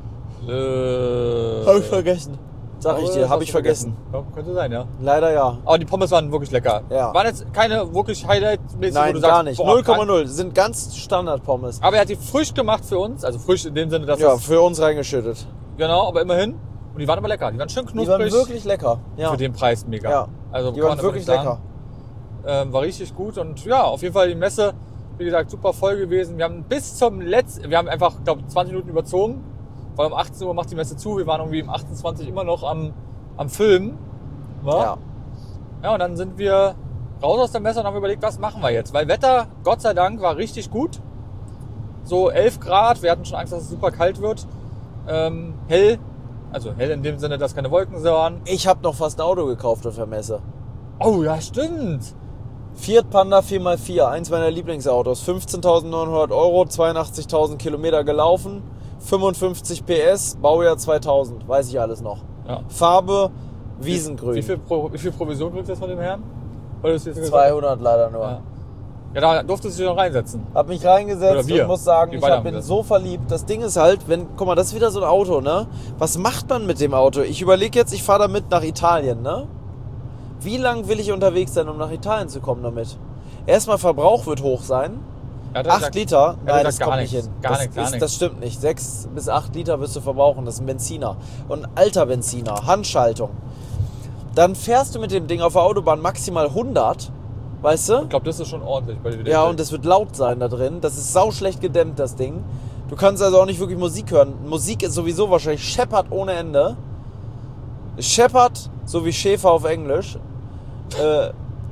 Äh, Habe ich vergessen. Sag ich aber dir, das habe hast ich du vergessen. Ja, könnte sein, ja. Leider ja. Aber die Pommes waren wirklich lecker. Ja. Waren jetzt keine wirklich Highlight-mäßig, wo Nein, du gar sagst, nicht. boah, null Komma krank. null. Sind ganz Standard-Pommes. Aber er hat die frisch gemacht für uns. Also frisch in dem Sinne, dass Ja, es... für uns reingeschüttet. Genau, aber immerhin. Und die waren aber lecker. Die waren schön Die knusprig. waren wirklich lecker. Ja. Für den Preis mega. Ja. Also Die kann waren man wirklich einfach lecker. nicht sagen. Ähm, war richtig gut. Und ja, auf jeden Fall die Messe, wie gesagt, super voll gewesen. Wir haben bis zum letzten... Wir haben einfach, glaube zwanzig Minuten überzogen. Weil um achtzehn Uhr macht die Messe zu. Wir waren irgendwie um achtundzwanzig immer noch am, am Filmen. Ja. Ja. Ja, und dann sind wir raus aus der Messe und haben überlegt, was machen wir jetzt? Weil Wetter, Gott sei Dank, war richtig gut. So elf Grad, wir hatten schon Angst, dass es super kalt wird. Ähm, hell, also hell in dem Sinne, dass keine Wolken waren. Ich habe noch fast ein Auto gekauft auf der Messe. Oh ja, stimmt. Fiat Panda vier mal vier, eins meiner Lieblingsautos. fünfzehntausendneunhundert Euro, zweiundachtzigtausend Kilometer gelaufen, fünfundfünfzig P S, Baujahr zweitausend, weiß ich alles noch. Ja. Farbe Wiesengrün. Wie viel, Pro, wie viel Provision kriegst du jetzt von dem Herrn? Oder ist das jetzt zweihundert leider nur. Ja. Ja, da durfte sich noch reinsetzen. Hab mich reingesetzt Oder wir. und muss sagen, Wir ich beide hab, haben bin gesessen. so verliebt. Das Ding ist halt, wenn, guck mal, das ist wieder so ein Auto, ne? Was macht man mit dem Auto? Ich überlege jetzt, ich fahre damit nach Italien, ne? Wie lang will ich unterwegs sein, um nach Italien zu kommen damit? Erstmal Verbrauch wird hoch sein. Er hat acht gesagt- Liter? er hat Nein, gesagt, das gar kommt nicht nichts. hin. Gar das, nichts, gar ist, nichts. das stimmt nicht. sechs bis acht Liter wirst du verbrauchen. Das ist ein Benziner. Und ein alter Benziner, Handschaltung. Dann fährst du mit dem Ding auf der Autobahn maximal hundert, weißt du? Ich glaube, das ist schon ordentlich bei dir. Ja, und es wird laut sein da drin. Das ist sauschlecht gedämmt, das Ding. Du kannst also auch nicht wirklich Musik hören. Musik ist sowieso wahrscheinlich scheppert ohne Ende. Scheppert, so wie Schäfer auf Englisch. Äh,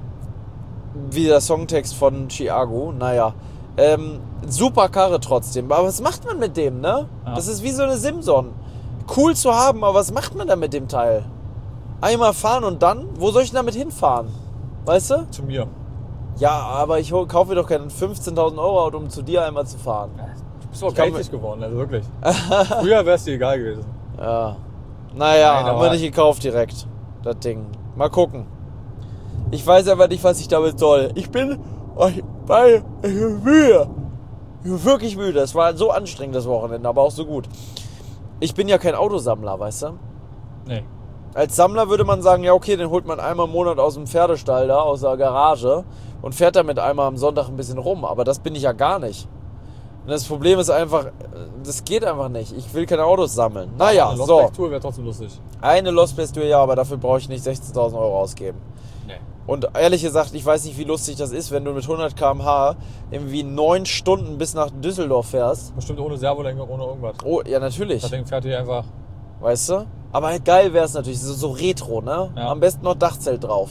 wie der Songtext von Chiago. Naja. Ähm, super Karre trotzdem. Aber was macht man mit dem, ne? Ja. Das ist wie so eine Simson. Cool zu haben, aber was macht man da mit dem Teil? Einmal fahren und dann? Wo soll ich denn damit hinfahren? Weißt du? Zu mir. Ja, aber ich hol- kaufe mir doch kein fünfzehntausend Euro Auto, um zu dir einmal zu fahren. Du bist auch kann geizig geworden, also wirklich. Früher wäre es dir egal gewesen. Ja. Naja, Nein, haben wir aber- nicht gekauft direkt, das Ding. Mal gucken. Ich weiß aber nicht, was ich damit soll. Ich bin oh, ich, bei, ich bin müde. Ich bin wirklich müde. Es war so anstrengend das Wochenende, aber auch so gut. Ich bin ja kein Autosammler, weißt du? Nee. Als Sammler würde man sagen, ja okay, den holt man einmal im Monat aus dem Pferdestall da, aus der Garage und fährt damit einmal am Sonntag ein bisschen rum. Aber das bin ich ja gar nicht. Und das Problem ist einfach, das geht einfach nicht. Ich will keine Autos sammeln. Naja, Eine so. Lost-Tour wäre trotzdem lustig. Eine Lost Place Tour, ja, aber dafür brauche ich nicht sechzehntausend Euro ausgeben. Nee. Und ehrlich gesagt, ich weiß nicht, wie lustig das ist, wenn du mit hundert Kilometer pro Stunde irgendwie neun Stunden bis nach Düsseldorf fährst. Bestimmt ohne Servolenkung, ohne irgendwas. Oh, ja, natürlich. Das Ding fährt hier einfach. Weißt du? Aber halt geil wäre es natürlich, so, so retro, ne? Ja. Am besten noch Dachzelt drauf.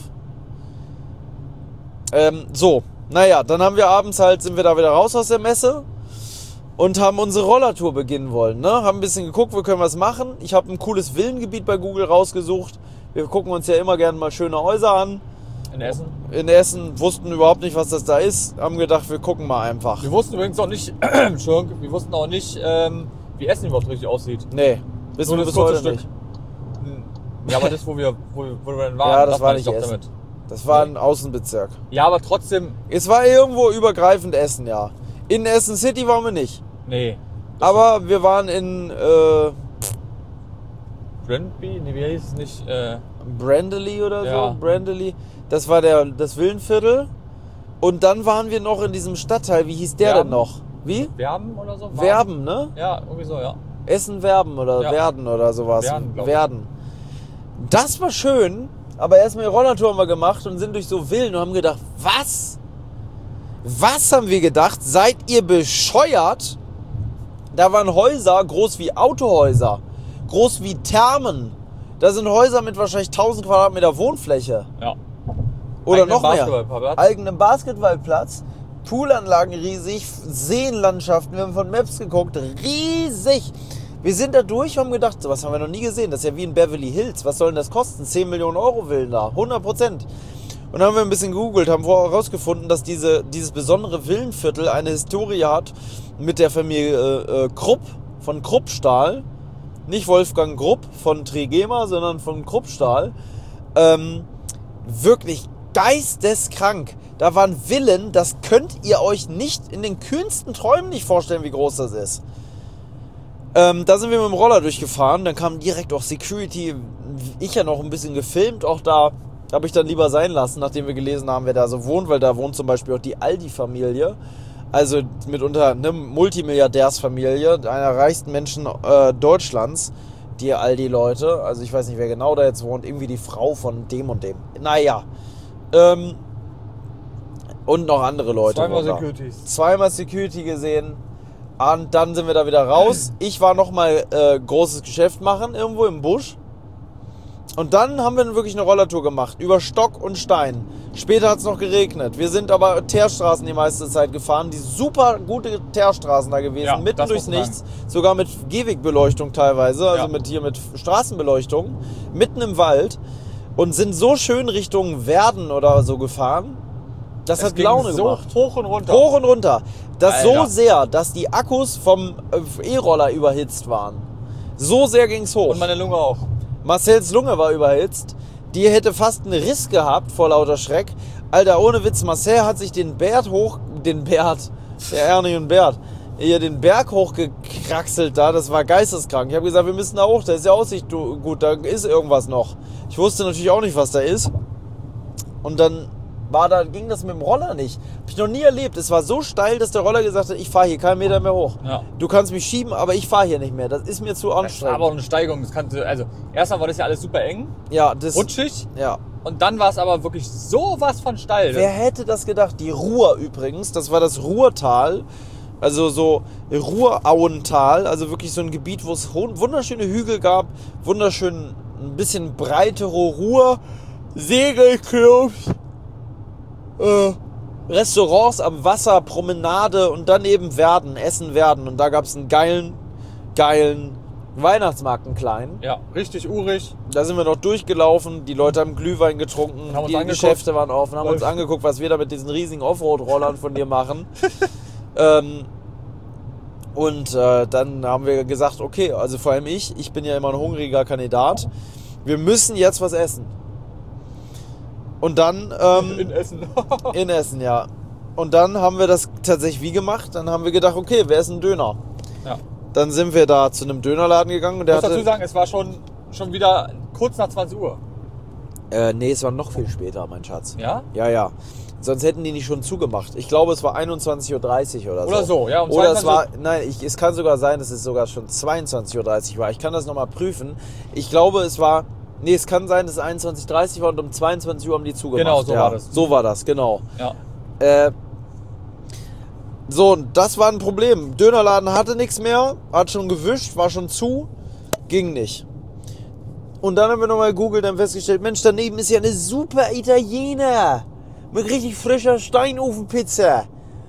Ähm, so, naja, dann haben wir abends halt, sind wir da wieder raus aus der Messe und haben unsere Rollertour beginnen wollen, ne? Haben ein bisschen geguckt, wo können wir was machen. Ich habe ein cooles Villengebiet bei Google rausgesucht. Wir gucken uns ja immer gerne mal schöne Häuser an. In Essen. In Essen, wussten überhaupt nicht, was das da ist. Haben gedacht, wir gucken mal einfach. Wir wussten übrigens auch nicht, Entschuldigung, wir wussten auch nicht, ähm, wie Essen überhaupt richtig aussieht. Nee, wissen Nur wir das bis heute kurze nicht. Stück. Ja, aber das, wo wir, wo, wo wir dann waren, Ja, das darf war man nicht doch Essen. damit. Das war Nee. ein Außenbezirk. Ja, aber trotzdem, Es war irgendwo übergreifend Essen, ja. In Essen City waren wir nicht. nee. Aber wir waren in äh, Brandby? Nee, wie hieß es nicht? Äh, Brandely oder so. Ja. Brandely. Das war der, das Villenviertel. Und dann waren wir noch in diesem Stadtteil. Wie hieß der Werben? denn noch? Wie? Werben oder so? Werben, ne? Ja, irgendwie so, ja. Essen-Werben oder Ja. Werden oder sowas. Werden, glaub ich. Werden. Das war schön, aber erstmal die Rollertour haben wir gemacht und sind durch so Villen und haben gedacht, was? Was haben wir gedacht? Seid ihr bescheuert? Da waren Häuser groß wie Autohäuser, groß wie Thermen. Da sind Häuser mit wahrscheinlich tausend Quadratmeter Wohnfläche. Ja. Oder Eigenen noch mehr. Basketballplatz. Eigenen Basketballplatz. Poolanlagen riesig, Seenlandschaften, wir haben von Maps geguckt, riesig. Wir sind da durch und haben gedacht, sowas haben wir noch nie gesehen. Das ist ja wie in Beverly Hills. Was soll denn das kosten? zehn Millionen Euro Villen da, hundert Prozent. Und dann haben wir ein bisschen gegoogelt, haben herausgefunden, dass diese, dieses besondere Villenviertel eine Historie hat mit der Familie äh, äh, Krupp von Kruppstahl. nicht Wolfgang Grupp von Trigema, sondern von Kruppstahl. Ähm, wirklich geisteskrank. Da waren Villen, das könnt ihr euch nicht in den kühnsten Träumen nicht vorstellen, wie groß das ist. Ähm, da sind wir mit dem Roller durchgefahren, dann kam direkt auch Security, ich ja noch ein bisschen gefilmt, auch da habe ich dann lieber sein lassen, nachdem wir gelesen haben, wer da so wohnt, weil da wohnt zum Beispiel auch die Aldi-Familie, also mitunter eine Multimilliardärsfamilie, einer der reichsten Menschen äh, Deutschlands, die Aldi-Leute, also ich weiß nicht, wer genau da jetzt wohnt, irgendwie die Frau von dem und dem, naja, ähm, und noch andere Leute. Zweimal Security. Zweimal Security gesehen. Und dann sind wir da wieder raus. Ich war nochmal äh, großes Geschäft machen, irgendwo im Busch. Und dann haben wir wirklich eine Rollertour gemacht, über Stock und Stein. Später hat es noch geregnet. Wir sind aber Teerstraßen die meiste Zeit gefahren, die super gute Teerstraßen da gewesen, Ja, mitten das durchs muss man Nichts, sogar mit Gehwegbeleuchtung teilweise, also Ja. mit hier mit Straßenbeleuchtung, mitten im Wald und sind so schön Richtung Werden oder so gefahren. Das Es hat ging Laune so gemacht. hoch und runter. Hoch und runter. Das so Alter. sehr, dass die Akkus vom äh, E-Roller überhitzt waren. So sehr ging's hoch. Und meine Lunge auch. Marcells Lunge war überhitzt. Die hätte fast einen Riss gehabt vor lauter Schreck. Alter, ohne Witz, Marcel hat sich den Bert hoch... Den Bert. Der Ernie und Bert. Hier den Berg hochgekraxelt da. Das war geisteskrank. Ich habe gesagt, wir müssen da hoch. Da ist ja Aussicht gut. Da ist irgendwas noch. Ich wusste natürlich auch nicht, was da ist. Und dann... War da, ging das mit dem Roller nicht. Hab ich noch nie erlebt. Es war so steil, dass der Roller gesagt hat, ich fahre hier keinen Meter mehr hoch. Ja. Du kannst mich schieben, aber ich fahre hier nicht mehr. Das ist mir zu Das war anstrengend. aber auch eine Steigung. Das kannte, also erstmal war das ja alles super eng, ja, das, rutschig. ja. Und dann war es aber wirklich sowas von steil. Wer hätte das gedacht? Die Ruhr übrigens, das war das Ruhrtal. Also so Ruhrauental. Also wirklich so ein Gebiet, wo es wunderschöne Hügel gab. Wunderschön, ein bisschen breitere Ruhr. Segelclubs. Äh, Restaurants am Wasser, Promenade und dann eben Werden, Essen Werden. Und da gab es einen geilen, geilen Weihnachtsmarkt, einen kleinen. Ja, richtig urig. Da sind wir noch durchgelaufen, die Leute haben Glühwein getrunken, Haben uns die angeguckt. Geschäfte waren offen, haben uns Wolf. angeguckt, was wir da mit diesen riesigen Offroad-Rollern von dir machen. ähm, und äh, dann haben wir gesagt, okay, also vor allem ich, ich bin ja immer ein hungriger Kandidat, wir müssen jetzt was essen. Und dann... Ähm, In Essen. in Essen, ja. Und dann haben wir das tatsächlich wie gemacht, dann haben wir gedacht, okay, wir essen Döner. Ja. Dann sind wir da zu einem Dönerladen gegangen und der Ich muss hatte... dazu sagen, es war schon, schon wieder kurz nach zwanzig Uhr. Äh, nee, es war noch viel später, mein Schatz. Ja? Ja, ja. Sonst hätten die nicht schon zugemacht. Ich glaube, es war einundzwanzig Uhr dreißig oder so. Oder so, ja, um Oder es war, zweiundzwanzig nein, ich, es kann sogar sein, dass es sogar schon zweiundzwanzig Uhr dreißig war. Ich kann das nochmal prüfen. Ich glaube, es war, nee, es kann sein, dass es einundzwanzig Uhr dreißig war und um zweiundzwanzig Uhr haben die zugemacht. Genau, so ja, war das. So war das, genau. Ja. Äh, so, und das war ein Problem. Dönerladen hatte nichts mehr, hat schon gewischt, war schon zu, ging nicht. Und dann haben wir nochmal gegoogelt und festgestellt, Mensch, daneben ist ja eine super Italiener mit richtig frischer Steinofenpizza.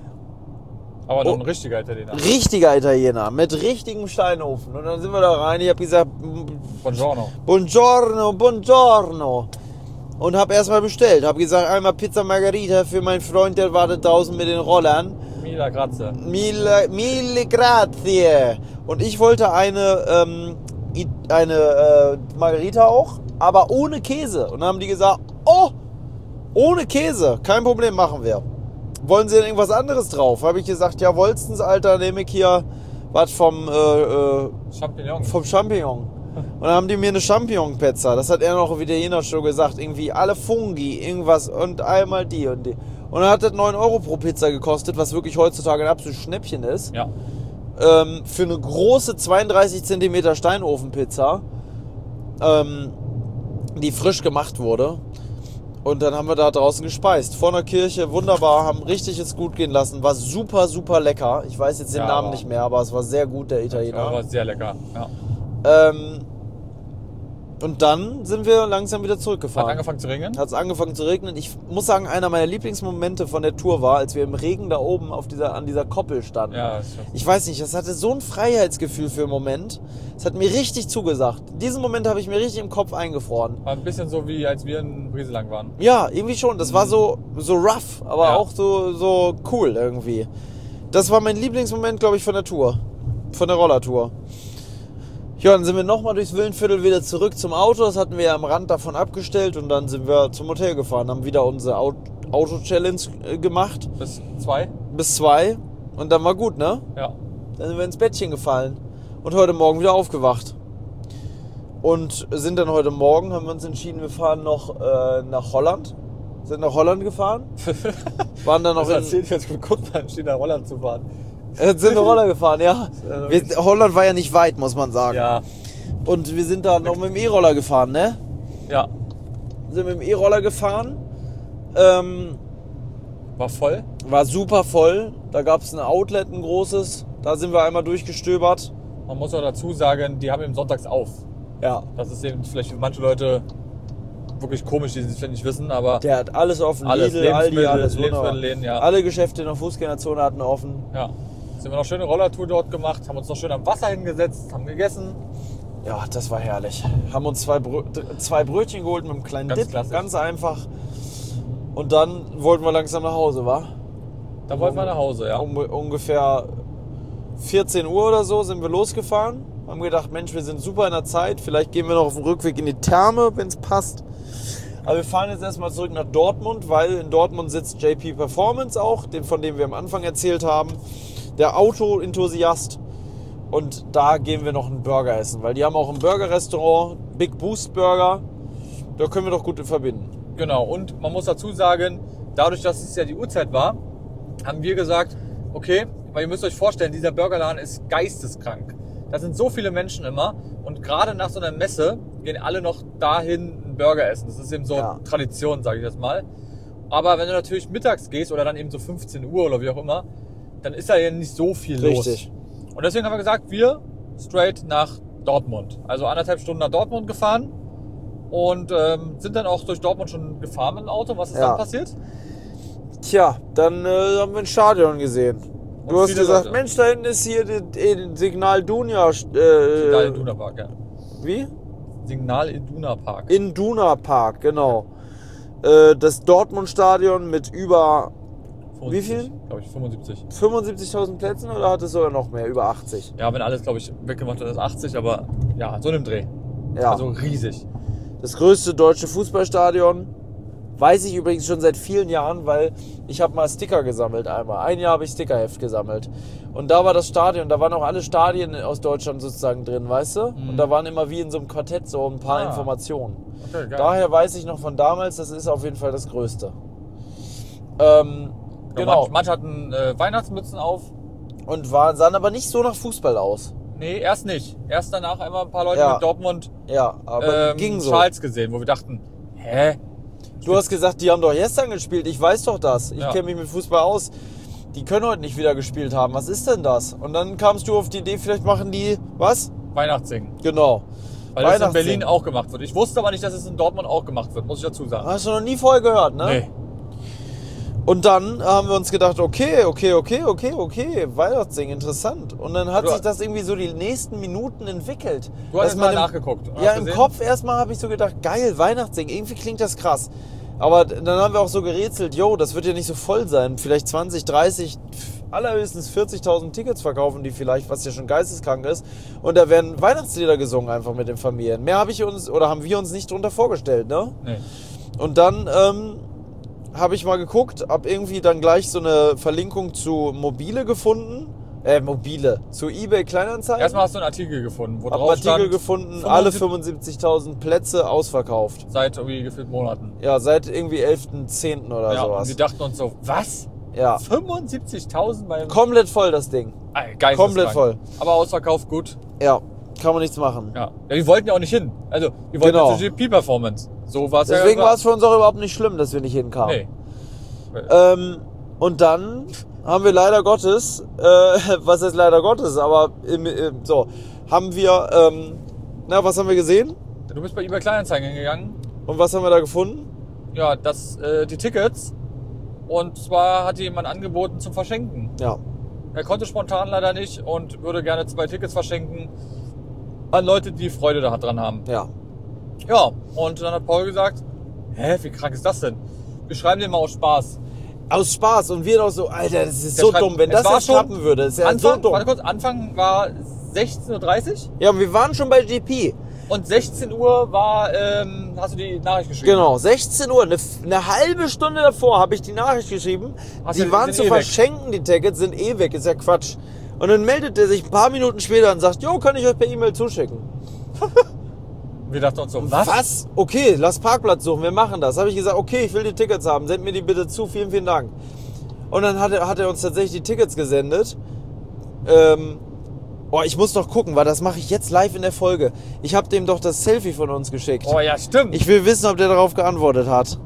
Aber noch Oh. ein richtiger Italiener. Richtiger Italiener mit richtigem Steinofen. Und dann sind wir da rein, ich habe gesagt, Buongiorno. Buongiorno, buongiorno. Und habe erstmal bestellt. Habe gesagt, einmal Pizza Margherita für meinen Freund, der wartet draußen mit den Rollern. Mila grazie. Mille, mille grazie. Und ich wollte eine, ähm, I- eine äh, Margherita auch, aber ohne Käse. Und dann haben die gesagt, oh, ohne Käse, kein Problem, machen wir. Wollen Sie denn irgendwas anderes drauf? Habe ich gesagt, ja, wolltens, Alter, nehme ich hier was vom, äh, äh, Champignon. vom Champignon. Und dann haben die mir eine Champignon-Pizza. Das hat er noch auf Italiener schon gesagt. Irgendwie alle Fungi, irgendwas und einmal die und die. Und dann hat das neun Euro pro Pizza gekostet, was wirklich heutzutage ein absolutes Schnäppchen ist. Ja. Ähm, für eine große zweiunddreißig Zentimeter Steinofenpizza, ähm, die frisch gemacht wurde. Und dann haben wir da draußen gespeist. Vor einer Kirche, wunderbar, haben richtig es gut gehen lassen. War super, super lecker. Ich weiß jetzt den Ja, Namen aber- nicht mehr, aber es war sehr gut, der Italiener. Ja, war sehr lecker. Ja. Ähm, und dann sind wir langsam wieder Hat zurückgefahren. angefangen zu regnen. Hat es angefangen zu regnen. Ich muss sagen, einer meiner Lieblingsmomente von der Tour war, als wir im Regen da oben auf dieser, an dieser Koppel standen. Ja, ist schon- Ich weiß nicht, das hatte so ein Freiheitsgefühl für einen Moment. Es hat mir richtig zugesagt. Diesen Moment habe ich mir richtig im Kopf eingefroren. war ein bisschen so wie als wir in Brieselang waren. Ja, irgendwie schon. Das war so, so rough, aber Ja. auch so, so cool irgendwie. Das war mein Lieblingsmoment, glaube ich, von der Tour. Von der Rollertour. Ja, dann sind wir nochmal durchs Villenviertel wieder zurück zum Auto. Das hatten wir ja am Rand davon abgestellt und dann sind wir zum Hotel gefahren. Haben wieder unsere Auto-Challenge gemacht. Bis zwei? Bis zwei. Und dann war gut, ne? Ja. Dann sind wir ins Bettchen gefallen. Und heute Morgen wieder aufgewacht. Und sind dann heute Morgen, haben wir uns entschieden, wir fahren noch äh, nach Holland. Sind nach Holland gefahren. Waren dann noch das in... erzählt jetzt gut, beim Stehen nach Holland zu fahren. Jetzt sind wir Roller gefahren, ja. Wir, Holland war ja nicht weit, muss man sagen. Ja. Und wir sind da noch mit dem E-Roller gefahren, ne? Ja. Sind mit dem E-Roller gefahren. Ähm, war voll? War super voll. Da gab es ein Outlet, ein großes. Da sind wir einmal durchgestöbert. Man muss auch dazu sagen, die haben eben sonntags auf. Ja. Das ist eben vielleicht für manche Leute wirklich komisch, die es vielleicht nicht wissen, aber... Der hat alles offen. Alles, Lidl, Aldi, alles. Lebensmittelläden, ja. Alle Geschäfte in der Fußgängerzone hatten offen. Ja. Sind wir noch schöne Rollertour dort gemacht, haben uns noch schön am Wasser hingesetzt, haben gegessen. Ja, das war herrlich. Haben uns zwei, Brö zwei Brötchen geholt mit einem kleinen Ganz Dip. klassisch. Ganz einfach. Und dann wollten wir langsam nach Hause, wa? Da wollten wir nach Hause, ja. Um, ungefähr vierzehn Uhr oder so sind wir losgefahren. Haben gedacht, Mensch, wir sind super in der Zeit. Vielleicht gehen wir noch auf dem Rückweg in die Therme, wenn es passt. Aber wir fahren jetzt erstmal zurück nach Dortmund, weil in Dortmund sitzt J P Performance auch, den, von dem wir am Anfang erzählt haben. Der Auto-Enthusiast. Und da gehen wir noch einen Burger essen, weil die haben auch ein Burger-Restaurant, Big Boost Burger. Da können wir doch gut verbinden. Genau, und man muss dazu sagen, dadurch, dass es ja die Uhrzeit war, haben wir gesagt, okay, weil ihr müsst euch vorstellen, dieser Burgerladen ist geisteskrank. Da sind so viele Menschen immer und gerade nach so einer Messe gehen alle noch dahin einen Burger essen. Das ist eben so Ja. Tradition, sage ich jetzt mal. Aber wenn du natürlich mittags gehst oder dann eben so fünfzehn Uhr oder wie auch immer, dann ist da ja nicht so viel Richtig. los. Und deswegen haben wir gesagt, wir straight nach Dortmund. Also anderthalb Stunden nach Dortmund gefahren und ähm, sind dann auch durch Dortmund schon gefahren mit dem Auto. Was ist Ja. dann passiert? Tja, dann äh, haben wir ein Stadion gesehen. Du Und hast viele gesagt, Leute. Mensch, da hinten ist hier die, die Signal Dunia. Äh, Signal Iduna Park, ja. Wie? Signal Iduna Park. In Duna Park, genau. Äh, das Dortmund-Stadion mit über wie viel? Glaube ich, fünfundsiebzig. fünfundsiebzigtausend Plätzen oder hat es sogar noch mehr? Über achtzig? Ja, wenn alles, glaube ich, weggemacht wird, ist achtzig, aber ja, so in dem Dreh. Ja. Also riesig. Das größte deutsche Fußballstadion. Weiß ich übrigens schon seit vielen Jahren, weil ich habe mal Sticker gesammelt einmal. Ein Jahr habe ich Stickerheft gesammelt. Und da war das Stadion, da waren auch alle Stadien aus Deutschland sozusagen drin, weißt du? Mhm. Und da waren immer wie in so einem Quartett so ein paar Ah. Informationen. Okay, geil. Daher weiß ich noch von damals, das ist auf jeden Fall das Größte. Ähm, Ja, genau. Manche, manche hatten äh, Weihnachtsmützen auf. Und waren, sahen aber nicht so nach Fußball aus. Nee, erst nicht. Erst danach einmal ein paar Leute Ja. mit Dortmund Ja, aber ähm, ging so. Charles gesehen, wo wir dachten, hä? Du hast gesagt, die haben doch gestern gespielt. Ich weiß doch das. Ich Ja. kenne mich mit Fußball aus. Die können heute nicht wieder gespielt haben. Was ist denn das? Und dann kamst du auf die Idee, vielleicht machen die was? Weihnachtssingen. Genau. Weil das in Weihnachtssingen. Berlin auch gemacht wird. Ich wusste aber nicht, dass es in Dortmund auch gemacht wird, muss ich dazu sagen. Hast du noch nie vorher gehört, ne? Nee. Und dann haben wir uns gedacht, okay, okay, okay, okay, okay, Weihnachtssingen, interessant. Und dann hat Du- sich das irgendwie so die nächsten Minuten entwickelt. Du hast Dass mal man im- nachgeguckt. und Ja, hast im gesehen? Kopf erstmal habe ich so gedacht, geil, Weihnachtssingen, irgendwie klingt das krass. Aber dann haben wir auch so gerätselt, yo, das wird ja nicht so voll sein. Vielleicht zwanzig, dreißig, allerhöchstens vierzigtausend Tickets verkaufen die vielleicht, was ja schon geisteskrank ist. Und da werden Weihnachtslieder gesungen einfach mit den Familien. Mehr habe ich uns, oder haben wir uns nicht drunter vorgestellt, ne? Nee. Und dann ähm, habe ich mal geguckt, habe irgendwie dann gleich so eine Verlinkung zu Mobile gefunden. Äh, Mobile. Zu eBay Kleinanzeigen. Erstmal hast du einen Artikel gefunden, wo Hab einen drauf Artikel stand, gefunden, fünfundsiebzig alle fünfundsiebzigtausend Plätze ausverkauft. seit irgendwie gefühlt Monaten. Ja, seit irgendwie elften zehnten oder Ja, und sowas. wir dachten uns so, was? Ja, fünfundsiebzigtausend beim... komplett voll das Ding. Ey, geisteskrank. komplett voll. Aber ausverkauft gut. Ja, kann man nichts machen. Ja. ja, wir wollten ja auch nicht hin. Also, wir wollten Genau. zur G P-Performance. So war es ja. Deswegen war es für uns auch überhaupt nicht schlimm, dass wir nicht hinkamen. Nee. Ähm, und dann haben wir leider Gottes, äh, was heißt leider Gottes, aber im, im, so, haben wir, ähm, na, was haben wir gesehen? Du bist bei eBay Kleinanzeigen gegangen. Und was haben wir da gefunden? Ja, das, äh, die Tickets. Und zwar hat jemand angeboten zum Verschenken. Ja, Er konnte spontan leider nicht und würde gerne zwei Tickets verschenken an Leute, die Freude daran haben. ja. Ja, und dann hat Paul gesagt, hä, wie krank ist das denn? Wir schreiben den mal aus Spaß. Aus Spaß. Und wir doch so, Alter, das ist Der so schreibt- dumm. Wenn es das war jetzt schon klappen würde, ist ja Anfang, so dumm. warte kurz, Anfang war sechzehn Uhr dreißig Ja, und wir waren schon bei G P. und sechzehn Uhr war, ähm, hast du die Nachricht geschrieben? Genau, sechzehn Uhr, eine, eine halbe Stunde davor habe ich die Nachricht geschrieben. Hast Die du- waren sind zu eh weg. verschenken, die Tickets sind eh weg, ist ja Quatsch. Und dann meldet er sich ein paar Minuten später und sagt, jo, kann ich euch per E-Mail zuschicken. Wir dachten uns so, was? Was? Okay, lass Parkplatz suchen, wir machen das. Habe ich gesagt, okay, ich will die Tickets haben, send mir die bitte zu, vielen, vielen Dank. Und dann hat er, hat er uns tatsächlich die Tickets gesendet. Ähm, oh, ich muss noch gucken, weil das mache ich jetzt live in der Folge. Ich habe dem doch das Selfie von uns geschickt. Oh ja, stimmt. Ich will wissen, ob der darauf geantwortet hat.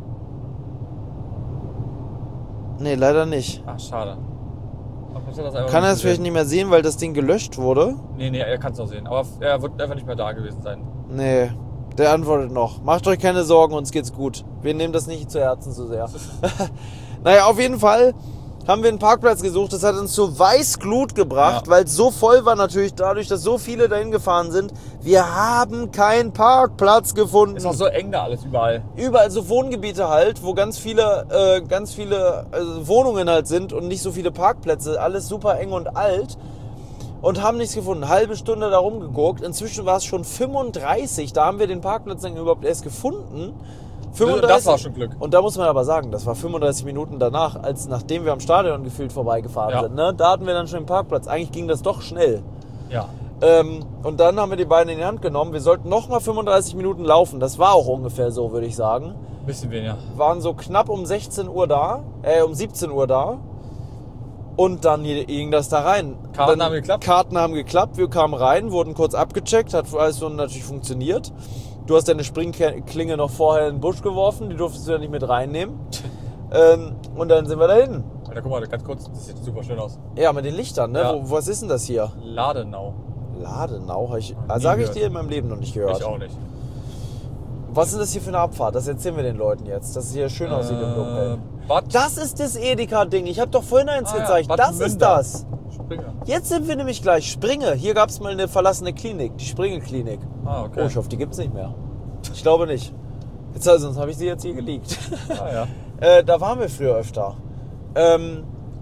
Nee, leider nicht. Ach, schade. Das das einfach Kann er nicht es vielleicht gesehen. nicht mehr sehen, weil das Ding gelöscht wurde? Nee, nee, er kann es noch sehen. Aber er wird einfach nicht mehr da gewesen sein. Nee, der antwortet noch. Macht euch keine Sorgen, uns geht's gut. Wir nehmen das nicht zu Herzen so sehr. Naja, auf jeden Fall haben wir einen Parkplatz gesucht. Das hat uns zur Weißglut gebracht, Ja. weil es so voll war natürlich dadurch, dass so viele dahin gefahren sind. Wir haben keinen Parkplatz gefunden. Ist auch so eng da alles überall. Überall so Wohngebiete halt, wo ganz viele, äh, ganz viele äh, Wohnungen halt sind und nicht so viele Parkplätze. Alles super eng und alt. Und haben nichts gefunden. Halbe Stunde da rumgeguckt. Inzwischen war es schon fünfunddreißig. Da haben wir den Parkplatz dann überhaupt erst gefunden. fünfunddreißig. Das war schon Glück. Und da muss man aber sagen, das war fünfunddreißig Minuten danach, als nachdem wir am Stadion gefühlt vorbeigefahren Ja. sind. Ne? Da hatten wir dann schon den Parkplatz. Eigentlich ging das doch schnell. Ja. Ähm, und dann haben wir die beiden in die Hand genommen. Wir sollten nochmal fünfunddreißig Minuten laufen. Das war auch ungefähr so, würde ich sagen. Bisschen weniger. Waren so knapp um sechzehn Uhr da, äh, um siebzehn Uhr da. Und dann ging das da rein. Karten dann, haben geklappt? Karten haben geklappt. Wir kamen rein, wurden kurz abgecheckt, hat alles so natürlich funktioniert. Du hast deine Springklinge noch vorher in den Busch geworfen, die durftest du ja nicht mit reinnehmen. ähm, und dann sind wir dahin. Alter, guck mal, ganz kurz, das sieht super schön aus. Ja, mit den Lichtern, ne? Ja. Wo, was ist denn das hier? Ladenau. Ladenau, habe ich, Nie also sage ich gehört. dir in meinem Leben noch nicht gehört. Ich auch nicht. Was ist das hier für eine Abfahrt? Das erzählen wir den Leuten jetzt, dass es hier schön aussieht im Dunkeln. Äh, Bad, Das ist das Edeka-Ding. Ich habe doch vorhin eins Ah ja, gezeigt. Bad das ist Münder. das. Springer. Jetzt sind wir nämlich gleich. Springe. Hier gab es mal eine verlassene Klinik. Die Springe-Klinik. Ah, okay. Oh, ich hoffe, die gibt es nicht mehr. Ich glaube nicht. Jetzt, also, sonst habe ich sie jetzt hier geleakt. Ah, ja. äh, da waren wir früher öfter. Ähm,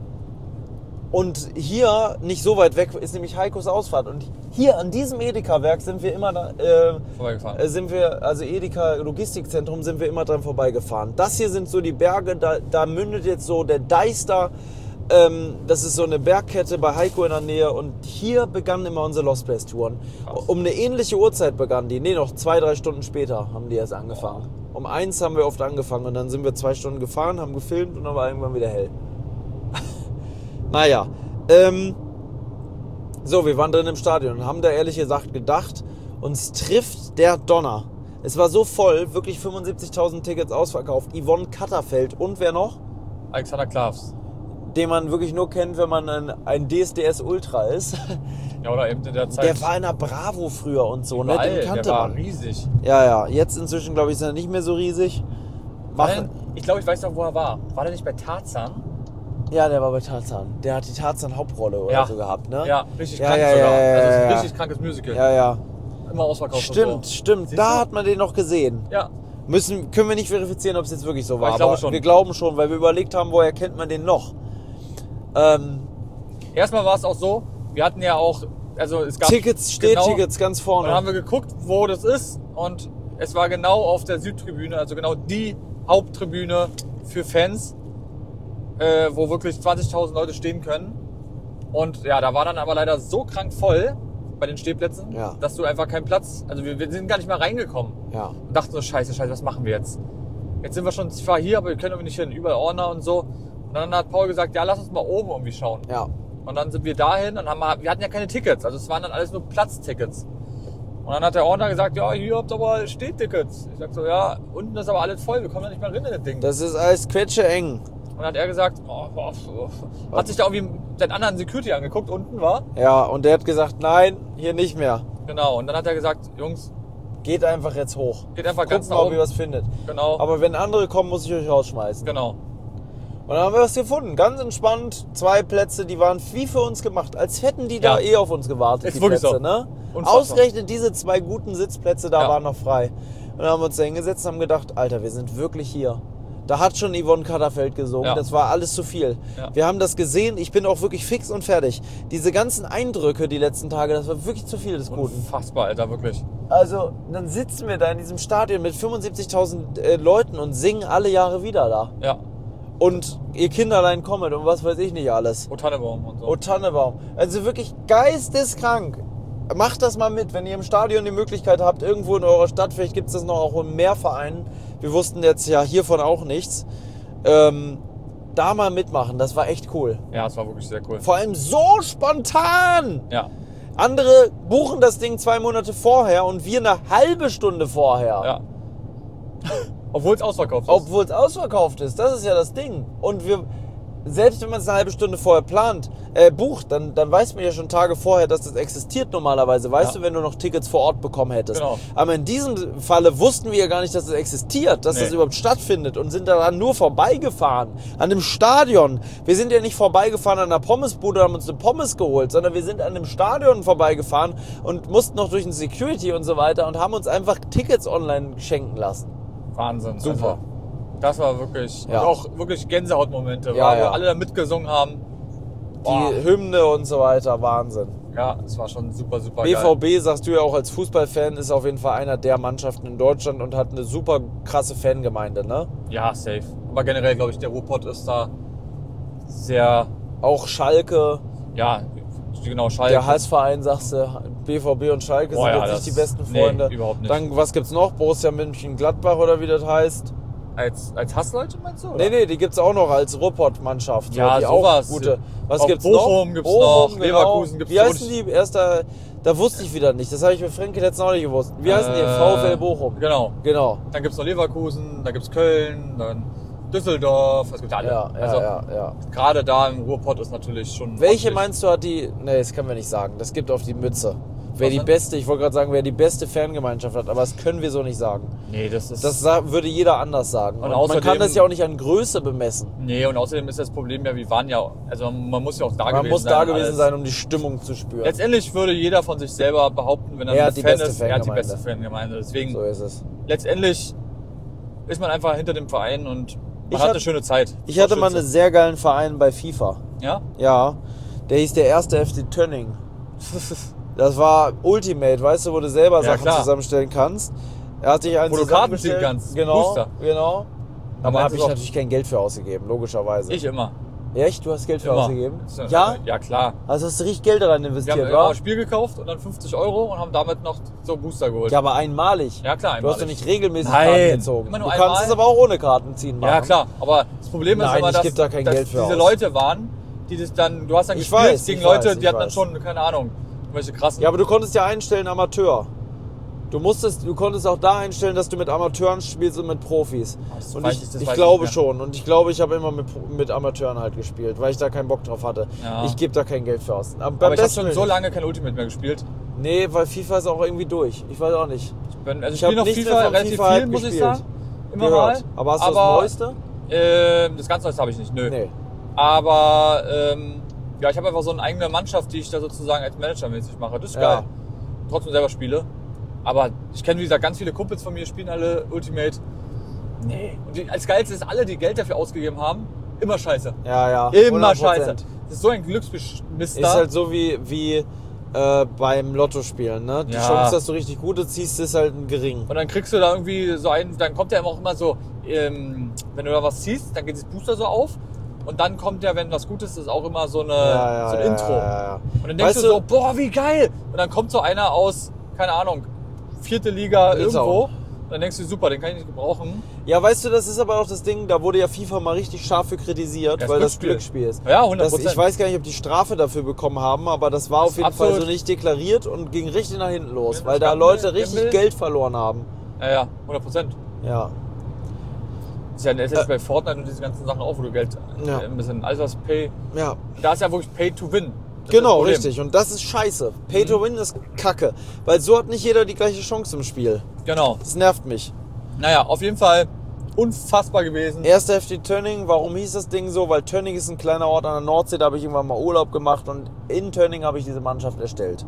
und hier, nicht so weit weg, ist nämlich Heikos Ausfahrt. Und hier an diesem Edeka-Werk sind wir immer da, äh, Vorbeigefahren. äh, sind wir, also Edeka Logistikzentrum, sind wir immer dran vorbeigefahren. Das hier sind so die Berge, da, da mündet jetzt so der Deister. Ähm, das ist so eine Bergkette bei Heiko in der Nähe. Und hier begannen immer unsere Lost Place Touren. Krass. Um eine ähnliche Uhrzeit begannen die. Nee, noch zwei, drei Stunden später haben die erst angefangen. Um eins haben wir oft angefangen und dann sind wir zwei Stunden gefahren, haben gefilmt und dann war irgendwann wieder hell. Naja, ähm, so, wir waren drin im Stadion und haben da ehrlich gesagt gedacht, uns trifft der Donner. Es war so voll, wirklich fünfundsiebzigtausend Tickets ausverkauft. Yvonne Katterfeld und wer noch? Alexander Klavs. Den man wirklich nur kennt, wenn man ein, ein D S D S Ultra ist. Ja, oder eben in der Zeit. Der war in der Bravo früher und so, ne? überall, Den kannte der war man. riesig. Ja, ja, jetzt inzwischen, glaube ich, ist er nicht mehr so riesig. War Mach, der, ich glaube, ich weiß noch, wo er war. War der nicht bei Tarzan? ja, der war bei Tarzan. Der hat die Tarzan-Hauptrolle oder Ja. so gehabt, ne? Ja, richtig Ja, krank ja, sogar. ja, ja, also es ist ein ja. richtig krankes Musical. Ja, ja. Immer ausverkauft. Stimmt, und so. stimmt. Siehst Da du? hat man den noch gesehen. Ja, Müssen, können wir nicht verifizieren, ob es jetzt wirklich so war. ich glaube aber schon. wir glauben schon, weil wir überlegt haben, woher kennt man den noch. Ähm, erstmal war es auch so, wir hatten ja auch, also es gab Tickets, Stehtickets genau, ganz und vorne. dann haben wir geguckt, wo das ist und es war genau auf der Südtribüne, also genau die Haupttribüne für Fans, äh, wo wirklich zwanzigtausend Leute stehen können. Und ja, da war dann aber leider so krank voll bei den Stehplätzen, Ja. dass du einfach keinen Platz, also wir, wir sind gar nicht mehr reingekommen Ja. und dachten so, scheiße, scheiße, was machen wir jetzt? Jetzt sind wir schon zwar hier, aber wir können irgendwie nicht hin, überall Ordner und so. Und dann hat Paul gesagt, ja, lass uns mal oben irgendwie schauen. Ja. Und dann sind wir dahin und haben, wir hatten ja keine Tickets, also es waren dann alles nur Platztickets. Und dann hat der Ordner gesagt, ja, hier habt ihr aber Stehtickets. Ich sag so, ja, unten ist aber alles voll, wir kommen da nicht mal rein in das Ding. Das ist alles quetscheeng. Und dann hat er gesagt, oh, oh, oh. Hat sich da irgendwie den anderen Security angeguckt, unten war. Ja, und der hat gesagt, nein, hier nicht mehr. Genau, und dann hat er gesagt, Jungs, Geht einfach jetzt hoch. geht einfach ganz Guckt nach mal, ob oben. ihr was findet. Genau, Aber wenn andere kommen, muss ich euch rausschmeißen. genau. Und dann haben wir was gefunden. Ganz entspannt. Zwei Plätze, die waren wie für uns gemacht. Als hätten die da Ja. eh auf uns gewartet, Ist die wirklich Plätze. so. Ne? Unfassbar. Ausgerechnet diese zwei guten Sitzplätze da Ja. waren noch frei. Und dann haben wir uns da hingesetzt und haben gedacht, Alter, wir sind wirklich hier. Da hat schon Yvonne Katterfeld gesungen, Ja. das war alles zu viel. Ja. Wir haben das gesehen, ich bin auch wirklich fix und fertig. Diese ganzen Eindrücke die letzten Tage, das war wirklich zu viel des Guten. Unfassbar, Alter, wirklich. Also, dann sitzen wir da in diesem Stadion mit fünfundsiebzigtausend äh, Leuten und singen alle Jahre wieder da. Ja. Und ihr Kinderlein kommet und was weiß ich nicht alles. O Tannebaum und so. Oh Tannebaum. Also wirklich geisteskrank. Macht das mal mit, wenn ihr im Stadion die Möglichkeit habt, irgendwo in eurer Stadt, vielleicht gibt es das noch auch in mehr Vereinen. Wir wussten jetzt ja hiervon auch nichts. Ähm, da mal mitmachen, das war echt cool. Ja, es war wirklich sehr cool. Vor allem so spontan. Ja. Andere buchen das Ding zwei Monate vorher und wir eine halbe Stunde vorher. Ja. Obwohl es ausverkauft ist. Obwohl es ausverkauft ist, das ist ja das Ding. Und wir, selbst wenn man es eine halbe Stunde vorher plant, äh, bucht, dann, dann weiß man ja schon Tage vorher, dass das existiert normalerweise. Weißt Ja. du, wenn du noch Tickets vor Ort bekommen hättest. Genau. Aber in diesem Falle wussten wir ja gar nicht, dass es existiert, dass Nee. das überhaupt stattfindet und sind daran nur vorbeigefahren. An dem Stadion. Wir sind ja nicht vorbeigefahren an einer Pommesbude und haben uns eine Pommes geholt, sondern wir sind an dem Stadion vorbeigefahren und mussten noch durch den Security und so weiter und haben uns einfach Tickets online schenken lassen. Wahnsinn. Super. Also, das war wirklich, Ja. und auch wirklich Gänsehautmomente, Ja, weil ja. wir alle da mitgesungen haben. Die Boah. Hymne und so weiter, Wahnsinn. Ja, es war schon super, super B V geil. B, sagst du ja auch als Fußballfan, ist auf jeden Fall einer der Mannschaften in Deutschland und hat eine super krasse Fangemeinde, ne? Ja, safe. Aber generell, glaube ich, der Ruhrpott ist da sehr, Auch Schalke, ja, genau, Schalke. der Halsverein, sagst du, B V B und Schalke Boah, sind ja, jetzt das- nicht die besten nee, Freunde. überhaupt nicht. Dann, was gibt's noch? Borussia Mönchengladbach oder wie das heißt? Als, als Hassleute meinst du? Oder? Nee, nee, die gibt's auch noch als Ruhrpott-Mannschaft. Ja, die sowas. Auch gute. Was Auch gibt's Bochum noch? gibt's noch, Leverkusen gibt's Wie noch. heißen die? Erster, da wusste ich wieder nicht. Das habe ich mit Frenke letztens auch nicht gewusst. Wie heißen die? Äh, VfL Bochum. Genau. Genau. Dann gibt es noch Leverkusen, dann gibt es Köln, dann Düsseldorf, es gibt alle. Ja, ja, also ja, ja. gerade da im Ruhrpott ist natürlich schon. Welche ordentlich. meinst du hat die. Nee, das können wir nicht sagen. Das gibt auf die Mütze. Wer Was die denn? beste, ich wollte gerade sagen, wer die beste Fangemeinschaft hat, aber das können wir so nicht sagen. Nee, das ist. Das sa- würde jeder anders sagen. Und Und man außerdem- kann das ja auch nicht an Größe bemessen. Nee, und außerdem ist das Problem ja, wir waren ja. Also man muss ja auch da Man gewesen muss sein. da und gewesen alles. sein, um die Stimmung zu spüren. Letztendlich würde jeder von sich selber behaupten, wenn er Er ein hat die Fan beste ist, er hat die Fangemeinde. beste Fangemeinde. Deswegen, So ist es. letztendlich ist man einfach hinter dem Verein und man Ich hat hat- eine schöne Zeit. Ich hatte mal einen Torschütze. sehr geilen Verein bei FIFA. Ja? Ja, der hieß der erste F C Tönning. Das war Ultimate, weißt du, wo du selber Ja, Sachen klar. zusammenstellen kannst. Er hat dich einen Wo du Karten ziehen zusammengestellt. kannst, Genau, Booster. genau. Da Aber meinst habe du ich doch- natürlich kein Geld für ausgegeben, logischerweise. Ich immer. Echt? Du hast Geld für Immer. ausgegeben? Das- Ja? Ja, klar. Also hast du richtig Geld daran Wir investiert, haben immer wa? ein Spiel gekauft und dann fünfzig Euro und haben damit noch so Booster geholt. Ja, aber einmalig. Ja, klar, Du hast doch einmalig. nicht regelmäßig Nein, Karten gezogen. immer Du nur kannst einmal. es aber auch ohne Karten ziehen machen. Ja, klar. Aber das Problem ist Nein, immer, ich dass, geb da kein dass Geld für diese aus. Leute waren, die das dann, du hast dann Ich gespielt weiß, gegen ich Leute, weiß, die ich hatten dann weiß. schon, keine Ahnung, welche krassen. Ja, aber du konntest ja einstellen Amateur. Du musstest, du konntest auch da einstellen, dass du mit Amateuren spielst und mit Profis. Das Und weiß ich, ich- das ich weiß glaube ich nicht mehr. schon. Und ich glaube, ich habe immer mit, mit Amateuren halt gespielt, weil ich da keinen Bock drauf hatte. Ja. Ich gebe da kein Geld für aus. Aber, beim aber ich habe besten schon Willen so nicht. lange kein Ultimate mehr gespielt. Nee, weil FIFA ist auch irgendwie durch. Ich weiß auch nicht. Ich, bin, also ich, Ich hab spiele noch nichts FIFA mehr von relativ FIFA viel, halt muss ich gespielt. sagen. Immer Gehört. mal. Aber hast du aber, das Neueste? Ähm, das ganz Neueste habe ich nicht, nö. Nee. Aber ähm, ja, ich habe einfach so eine eigene Mannschaft, die ich da sozusagen als Manager mäßig mache. Das ist Ja. geil. Trotzdem selber spiele. Aber ich kenne, wie gesagt, ganz viele Kumpels von mir spielen alle Ultimate. Nee. Und die, als Geilste ist, alle, die Geld dafür ausgegeben haben, immer scheiße. Ja, ja. Immer hundert scheiße. Prozent. Das ist so ein Glücksmister. Ist halt so wie, wie äh, beim Lottospielen, ne? Die Ja. Chance, dass du richtig Gute ziehst, ist halt gering. Und dann kriegst du da irgendwie so einen, dann kommt ja immer auch immer so, ähm, wenn du da was ziehst, dann geht das Booster so auf. Und dann kommt ja, wenn was Gutes ist, auch immer so, eine, Ja, ja, so ein ja, Intro. ja, ja. Und dann denkst Weißt du du- so, boah, wie geil. Und dann kommt so einer aus, keine Ahnung, vierte Liga Litauen. irgendwo. Und dann denkst du, super, den kann ich nicht gebrauchen. Ja, weißt du, das ist aber auch das Ding, da wurde ja FIFA mal richtig scharf für kritisiert, Ja, das weil das Glücksspiel. Glücksspiel ist. Ja, hundert Das, Prozent. ich weiß gar nicht, ob die Strafe dafür bekommen haben, aber das war Das auf jeden ist absolut- Fall so nicht deklariert und ging richtig nach hinten los, Ja, weil da das Leute Gamble- richtig Gamble- Geld verloren haben. Ja, ja, hundert Prozent. Ja. Das ist ja letztendlich bei Fortnite und diese ganzen Sachen auch, wo du Geld Ja. äh, ein bisschen, alles was Pay, Ja, da ist ja wirklich Pay to Win. Das ist genau, das Problem. richtig. Und das ist scheiße. Pay to win ist kacke, weil so hat nicht jeder die gleiche Chance im Spiel. Genau. Das nervt mich. Naja, auf jeden Fall unfassbar gewesen. Erster F C Tönning, warum hieß das Ding so? Weil Tönning ist ein kleiner Ort an der Nordsee, da habe ich irgendwann mal Urlaub gemacht und in Tönning habe ich diese Mannschaft erstellt.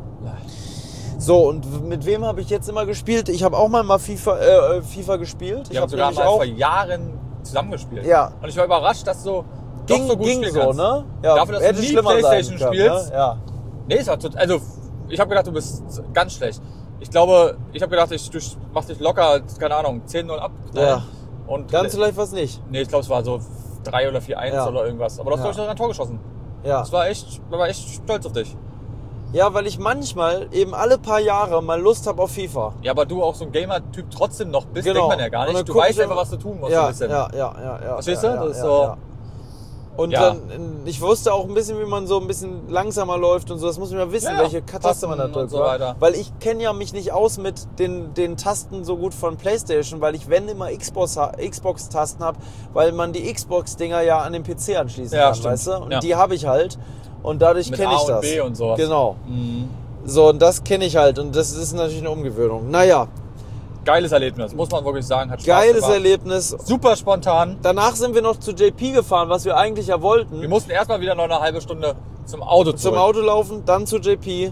So, und mit wem habe ich jetzt immer gespielt? Ich habe auch mal, mal FIFA, äh, FIFA gespielt. Ich habe sogar nämlich mal auch, vor Jahren zusammengespielt. Ja. Und ich war überrascht, dass du Ging, doch so gut ging spielen so, kannst. ne? Ja, Dafür, dass hätte du nie schlimmer Playstation sein können, spielst. Ne? Ja. Nee, es war total, also ich habe gedacht, du bist ganz schlecht. Ich glaube, ich habe gedacht, ich, du machst dich locker, keine Ahnung, zehn null ab. Ja. Und Ganz so leicht war es nicht. Nee, ich glaube, es war so drei oder vier eins Ja. oder irgendwas. Aber du hast, Ja. glaube ich, noch ein Tor geschossen. Ja. Das war echt, ich war echt stolz auf dich. Ja, weil ich manchmal eben alle paar Jahre mal Lust habe auf FIFA. Ja, aber du auch so ein Gamer-Typ trotzdem noch bist, Genau. denkt man ja gar Und dann nicht. Du guck weißt ich einfach, immer- was du tun musst. Ja, ein bisschen. ja, ja, ja, ja. Verstehst ja, du? Das ist ja, so- ja. Und Ja. dann, ich wusste auch ein bisschen, wie man so ein bisschen langsamer läuft und so. Das muss man ja wissen, Ja, welche Taste man da Tasten drückt. und so oder? weiter. Weil ich kenne ja mich nicht aus mit den, den Tasten so gut von PlayStation, weil ich, wenn immer Xbox, Xbox-Tasten habe, weil man die Xbox-Dinger ja an den P C anschließen Ja, kann, stimmt. weißt du? Und Ja. die habe ich halt. Und dadurch Mit kenne A ich und das. B und sowas. Genau. Mhm. So, und das kenne ich halt. Und das ist natürlich eine Umgewöhnung. Naja, Geiles Erlebnis, muss man wirklich sagen. Hat Spaß geiles gemacht. Erlebnis. Super spontan. Danach sind wir noch zu J P gefahren, was wir eigentlich ja wollten. Wir mussten erstmal wieder noch eine halbe Stunde zum Auto zurück. Zum Auto laufen, dann zu J P. Äh,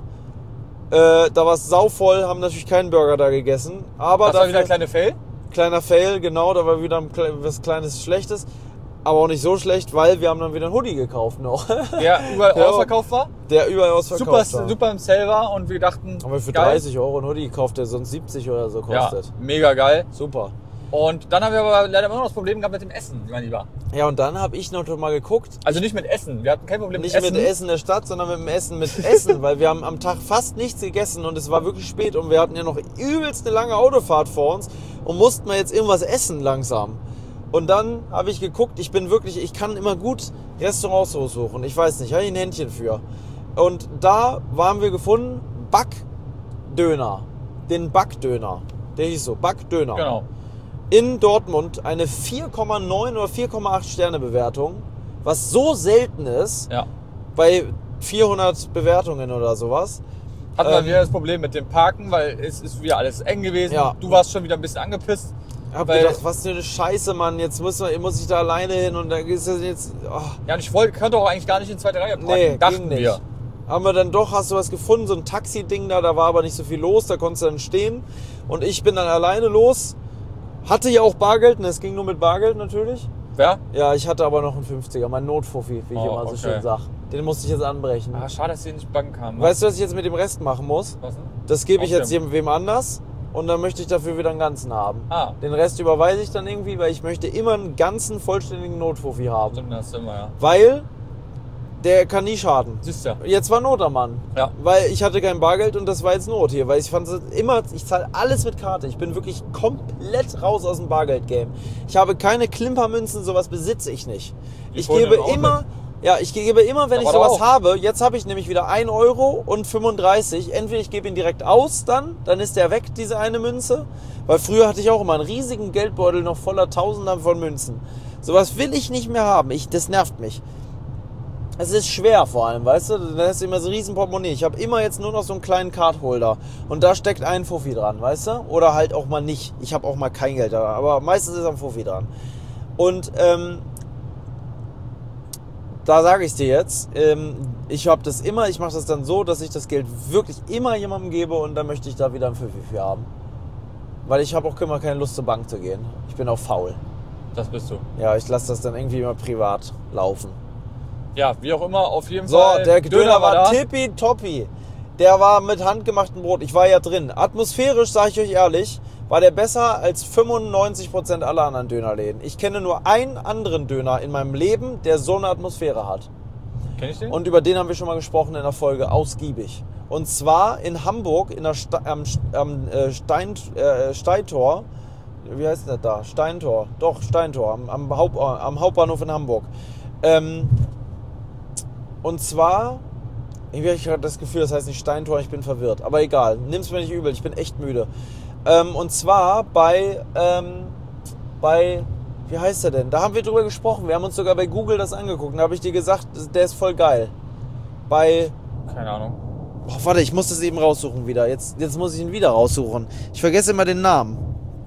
da war es sauvoll, haben natürlich keinen Burger da gegessen. Aber Das war dafür, wieder ein kleiner Fail. kleiner Fail, genau, da war wieder ein kle- was Kleines Schlechtes. Aber auch nicht so schlecht, weil wir haben dann wieder einen Hoodie gekauft noch. Der überall Ja. ausverkauft war. Der überall Super, ausverkauft war. super im Sale war und wir dachten, Haben wir für geil. dreißig Euro einen Hoodie gekauft, der sonst siebzig oder so Ja, kostet. mega geil. Super. Und dann haben wir aber leider immer noch das Problem gehabt mit dem Essen, mein Lieber. Ja, und dann habe ich noch mal geguckt. Also nicht mit Essen. Wir hatten kein Problem Nicht mit Essen. mit Essen der Stadt, sondern mit dem Essen mit Essen, weil wir haben am Tag fast nichts gegessen und es war wirklich spät und wir hatten ja noch übelst eine lange Autofahrt vor uns und mussten mal jetzt irgendwas essen langsam. Und dann habe ich geguckt, ich bin wirklich, ich kann immer gut Restaurants aussuchen. Ich weiß nicht, habe ich ein Händchen für. Und da waren wir gefunden, Backdöner. Den Backdöner. Der hieß so, Backdöner. Genau. In Dortmund eine vier Komma neun oder vier Komma acht Sterne Bewertung, was so selten ist, Ja. bei vierhundert Bewertungen oder sowas. Hatten wir Ähm, wieder das Problem mit dem Parken, weil es ist wieder alles eng gewesen. Ja. Du warst schon wieder ein bisschen angepisst. Hab Weil- gedacht, was für eine Scheiße, Mann, jetzt muss, man, muss ich da alleine hin und da ist das jetzt... Oh, Ja, und ich wollte, könnte auch eigentlich gar nicht in zweite Reihe parken, nee, dachten ging nicht. wir. Haben wir dann doch, hast du was gefunden, so ein Taxi-Ding da, da war aber nicht so viel los, da konntest du dann stehen. Und ich bin dann alleine los, hatte ja auch Bargeld, und es ging nur mit Bargeld natürlich. Wer? Ja, ich hatte aber noch einen fünfziger, mein Notfuffi, wie ich Oh, immer so okay. schön sag. Den musste ich jetzt anbrechen. Ah, schade, dass sie nicht Bank kamen. Weißt du, was ich jetzt mit dem Rest machen muss? Was denn? Das gebe ich jetzt Aufnehmen. wem anders und dann möchte ich dafür wieder einen ganzen haben. Ah. Den Rest überweise ich dann irgendwie, weil ich möchte immer einen ganzen, vollständigen Notfuffi haben. Stimmt, das immer, ja. Weil der kann nie schaden. Siehst du. Jetzt war Not am Mann. Ja. Weil ich hatte kein Bargeld und das war jetzt Not hier. Weil ich fand es immer, ich zahle alles mit Karte. Ich bin wirklich komplett raus aus dem Bargeld-Game. Ich habe keine Klimpermünzen, sowas besitze ich nicht. Die Ich vorhin gebe im Outlet. immer, ja, ich gebe immer, wenn Da ich war doch sowas auch. habe, jetzt habe ich nämlich wieder ein Euro und fünfunddreißig. Entweder ich gebe ihn direkt aus dann, dann ist der weg, diese eine Münze. Weil früher hatte ich auch immer einen riesigen Geldbeutel noch voller Tausender von Münzen. Sowas will ich nicht mehr haben. Ich, das nervt mich. Es ist schwer vor allem, weißt du? Da hast du immer so ein riesen Portemonnaie. Ich habe immer jetzt nur noch so einen kleinen Cardholder. Und da steckt ein Fuffi dran, weißt du? Oder halt auch mal nicht. Ich habe auch mal kein Geld da. Aber meistens ist ein Fuffi dran. Und ähm, da sage ich dir jetzt, ähm, ich habe das immer, ich mache das dann so, dass ich das Geld wirklich immer jemandem gebe und dann möchte ich da wieder ein Fuffi für haben. Weil ich habe auch immer keine Lust zur Bank zu gehen. Ich bin auch faul. Das bist du. Ja, ich lasse das dann irgendwie immer privat laufen. Ja, wie auch immer, auf jeden So, Fall. der Döner, war da. tippitoppi. Der war mit handgemachtem Brot. Ich war ja drin. Atmosphärisch, sage ich euch ehrlich, war der besser als fünfundneunzig Prozent aller anderen Dönerläden. Ich kenne nur einen anderen Döner in meinem Leben, der so eine Atmosphäre hat. Kenn ich den? Und über den haben wir schon mal gesprochen in der Folge, ausgiebig. Und zwar in Hamburg, in der Sta am, am äh, Stein, äh, Steintor. Wie heißt das da? Steintor. Doch, Steintor. Am, am, Haupt, am Hauptbahnhof in Hamburg. Ähm, und zwar, irgendwie habe ich gerade das Gefühl, das heißt nicht Steintor, ich bin verwirrt. Aber egal, nimm's mir nicht übel, ich bin echt müde. Ähm, und zwar bei, ähm, bei, wie heißt der denn? Da haben wir drüber gesprochen. Wir haben uns sogar bei Google das angeguckt. Da habe ich dir gesagt, der ist voll geil. Bei, Keine Ahnung. oh, warte, ich muss das eben raussuchen wieder. Jetzt, jetzt muss ich ihn wieder raussuchen. Ich vergesse immer den Namen.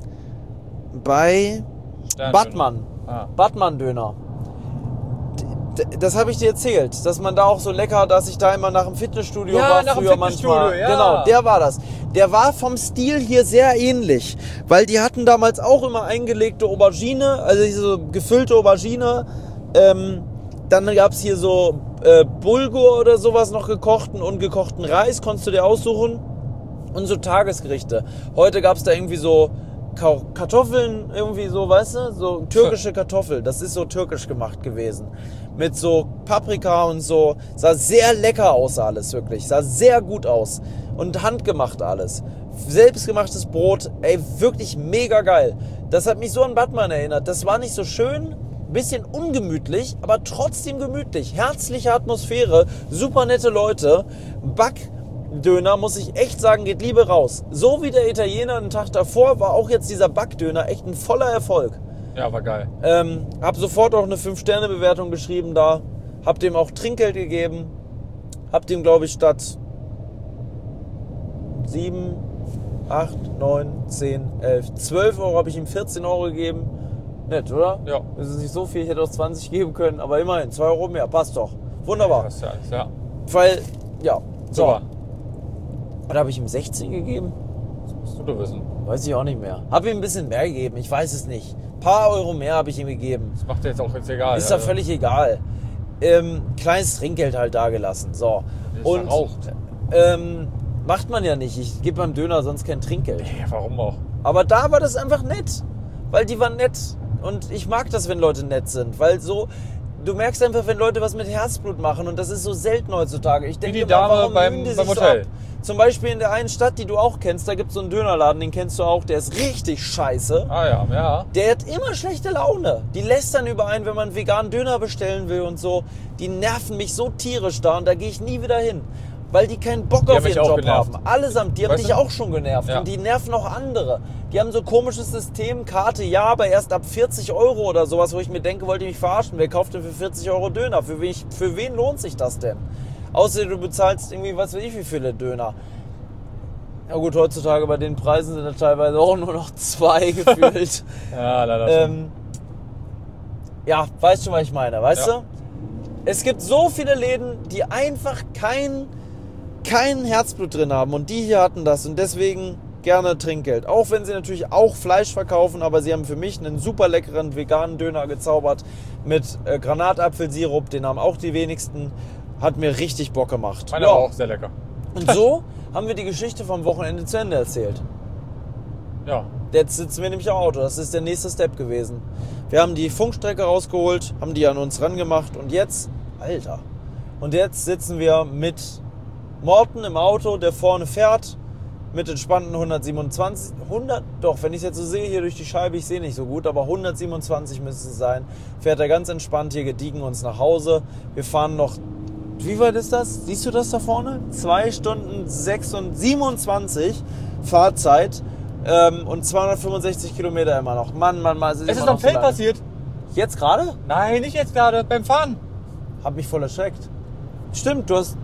Bei Sternchen. Batman. Ah. Batman-Döner. D- Das habe ich dir erzählt, dass man da auch so lecker, dass ich da immer nach dem Fitnessstudio Ja, war nach dem früher Fitnessstudio, manchmal. ja. Genau, der war das. Der war vom Stil hier sehr ähnlich, weil die hatten damals auch immer eingelegte Aubergine, also diese gefüllte Aubergine. Ähm, dann gab es hier so äh, Bulgur oder sowas noch gekochten und gekochten Reis, konntest du dir aussuchen. Und so Tagesgerichte. Heute gab es da irgendwie so Ka- Kartoffeln, irgendwie so, weißt du, so türkische Kartoffel. Das ist so türkisch gemacht gewesen. Mit so Paprika und so. Sah sehr lecker aus alles, wirklich. Sah sehr gut aus. Und handgemacht alles. Selbstgemachtes Brot, ey, wirklich mega geil. Das hat mich so an Batman erinnert. Das war nicht so schön, bisschen ungemütlich, aber trotzdem gemütlich. Herzliche Atmosphäre, super nette Leute. Backdöner, muss ich echt sagen, geht Liebe raus. So wie der Italiener einen Tag davor, war auch jetzt dieser Backdöner echt ein voller Erfolg. Ja, war geil. Ähm, hab sofort auch eine fünf Sterne Bewertung geschrieben da. Hab dem auch Trinkgeld gegeben. Hab dem, glaube ich, statt sieben, acht, neun, zehn, elf, zwölf Euro habe ich ihm vierzehn Euro gegeben. Nett, oder? Ja. Das ist nicht so viel, ich hätte auch zwanzig geben können, aber immerhin, zwei Euro mehr, passt doch. Wunderbar. Das ist ja alles, ja. Weil, ja, so. Super. Oder habe ich ihm sechzehn gegeben? Das musst du doch wissen. Weiß ich auch nicht mehr. Habe ihm ein bisschen mehr gegeben, ich weiß es nicht. Ein paar Euro mehr habe ich ihm gegeben. Das macht dir jetzt auch jetzt egal. Ist ja völlig egal. Ähm, kleines Trinkgeld halt da gelassen. So. Ist Und verraucht. ähm, macht man ja nicht. Ich gebe beim Döner sonst kein Trinkgeld. Ja, warum auch? Aber da war das einfach nett. Weil die waren nett. Und ich mag das, wenn Leute nett sind. Weil so, du merkst einfach, wenn Leute was mit Herzblut machen. Und das ist so selten heutzutage. Ich denke die immer, Dame warum beim- mühen die beim sich so Hotel. ab? Zum Beispiel in der einen Stadt, die du auch kennst, da gibt es so einen Dönerladen, den kennst du auch, der ist richtig scheiße. Ah ja, ja. Der hat immer schlechte Laune. Die lästern über einen, wenn man einen veganen Döner bestellen will und so. Die nerven mich so tierisch da und da gehe ich nie wieder hin. Weil die keinen Bock Die auf haben mich ihren auch Job genervt. haben. Allesamt, die haben Weißt dich du? auch schon genervt. Ja. Und die nerven auch andere. Die haben so komisches System, Karte, ja, aber erst ab vierzig Euro oder sowas, wo ich mir denke, wollt ihr mich verarschen? Wer kauft denn für vierzig Euro Döner? Für wen, für wen lohnt sich das denn? Außer du bezahlst irgendwie, was weiß ich, wie viele Döner. Ja gut, heutzutage bei den Preisen sind da teilweise auch nur noch zwei gefühlt. Ja, leider schon. ähm, ja, weißt du, was ich meine, weißt Ja. du? Es gibt so viele Läden, die einfach kein, kein Herzblut drin haben und die hier hatten das und deswegen gerne Trinkgeld. Auch wenn sie natürlich auch Fleisch verkaufen, aber sie haben für mich einen super leckeren veganen Döner gezaubert mit äh, Granatapfelsirup, den haben auch die wenigsten. Hat mir richtig Bock gemacht. Meiner Ja. war auch sehr lecker. Und so haben wir die Geschichte vom Wochenende zu Ende erzählt. Ja. Jetzt sitzen wir nämlich im Auto. Das ist der nächste Step gewesen. Wir haben die Funkstrecke rausgeholt, haben die an uns rangemacht und jetzt, Alter, und jetzt sitzen wir mit Morten im Auto, der vorne fährt, mit entspannten hundertsiebenundzwanzig, hundert, doch, wenn ich es jetzt so sehe hier durch die Scheibe, ich sehe nicht so gut, aber hundertsiebenundzwanzig müsste es sein, fährt er ganz entspannt hier gediegen uns nach Hause. Wir fahren noch, wie weit ist das? Siehst du das da vorne? zwei Stunden siebenundzwanzig Fahrzeit. Ähm, und zweihundertfünfundsechzig Kilometer immer noch. Mann, Mann, Mann. Es ist am Feld passiert. Jetzt gerade? Nein, nicht jetzt gerade, beim Fahren. Hab mich voll erschreckt. Stimmt, du hast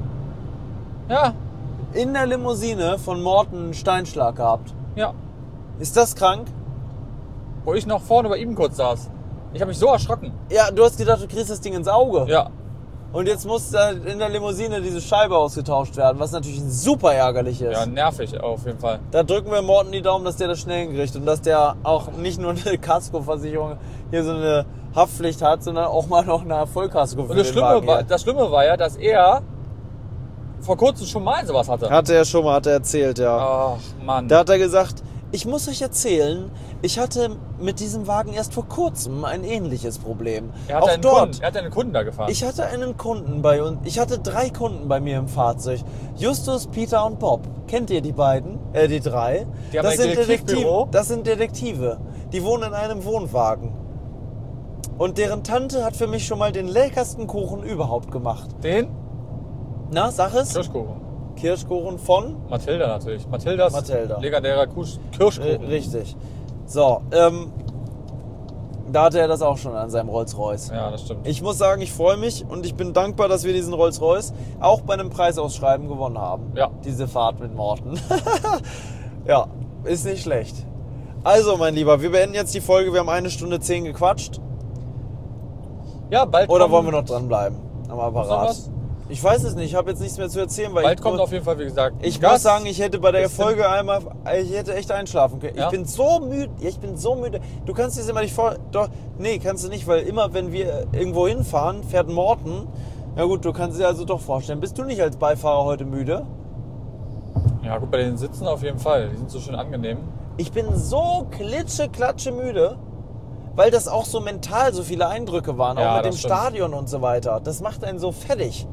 Ja, in der Limousine von Morten einen Steinschlag gehabt. ja. Ist das krank? Wo ich noch vorne bei ihm kurz saß. Ich habe mich so erschrocken. Ja, du hast gedacht, du kriegst das Ding ins Auge. Ja. Und jetzt muss da in der Limousine diese Scheibe ausgetauscht werden, was natürlich super ärgerlich ist. Ja, nervig auf jeden Fall. Da drücken wir Morten die Daumen, dass der das schnell hinkriegt und dass der auch nicht nur eine Kaskoversicherung, hier so eine Haftpflicht hat, sondern auch mal noch eine Vollkasko für Und das den Schlimme, Wagen war, hier. das Schlimme war ja, dass er vor kurzem schon mal sowas hatte. Hatte er schon mal, hat er erzählt, ja. Ach, Mann. Da hat er gesagt, ich muss euch erzählen, ich hatte mit diesem Wagen erst vor kurzem ein ähnliches Problem. er, hatte Auch einen dort. Kunden, er hatte einen Kunden da gefahren. Ich hatte einen Kunden bei uns. Ich hatte drei Kunden bei mir im Fahrzeug. Justus, Peter und Bob. Kennt ihr die beiden? Äh, die drei? Die haben das ein sind Detektivbüro. Das sind Detektive. Die wohnen in einem Wohnwagen. Und deren Tante hat für mich schon mal den leckersten Kuchen überhaupt gemacht. Den? Na, sag es? Kirschkuchen. Kirschkuchen von? Mathilda natürlich. Mathildas Mathilda. legendärer Kusch- Äh, Kirschkuchen. richtig. So, ähm, da hatte er das auch schon an seinem Rolls-Royce. Ja, das stimmt. Ich muss sagen, ich freue mich und ich bin dankbar, dass wir diesen Rolls-Royce auch bei einem Preisausschreiben gewonnen haben. Ja. Diese Fahrt mit Morten. Ja, ist nicht schlecht. Also, mein Lieber, wir beenden jetzt die Folge. Wir haben eine Stunde zehn gequatscht. Ja, bald Oder kommt, wollen wir noch dranbleiben am noch Apparat? was? Ich weiß es nicht, ich habe jetzt nichts mehr zu erzählen. Weil Bald ich kommt auf jeden Fall, wie gesagt, Ich Gast. muss sagen, ich hätte bei der Bisschen- Folge einmal, ich hätte echt einschlafen können. Ja? Ich bin so müde, ja, ich bin so müde. Du kannst dir das immer nicht vor, doch, nee, kannst du nicht, weil immer, wenn wir irgendwo hinfahren, fährt Morten. Ja gut, du kannst dir also doch vorstellen. Bist du nicht als Beifahrer heute müde? Ja gut, bei den Sitzen auf jeden Fall. Die sind so schön angenehm. Ich bin so klitsche, klatsche müde, weil das auch so mental so viele Eindrücke waren, Ja, auch mit dem das stimmt. Stadion und so weiter. Das macht einen so fertig.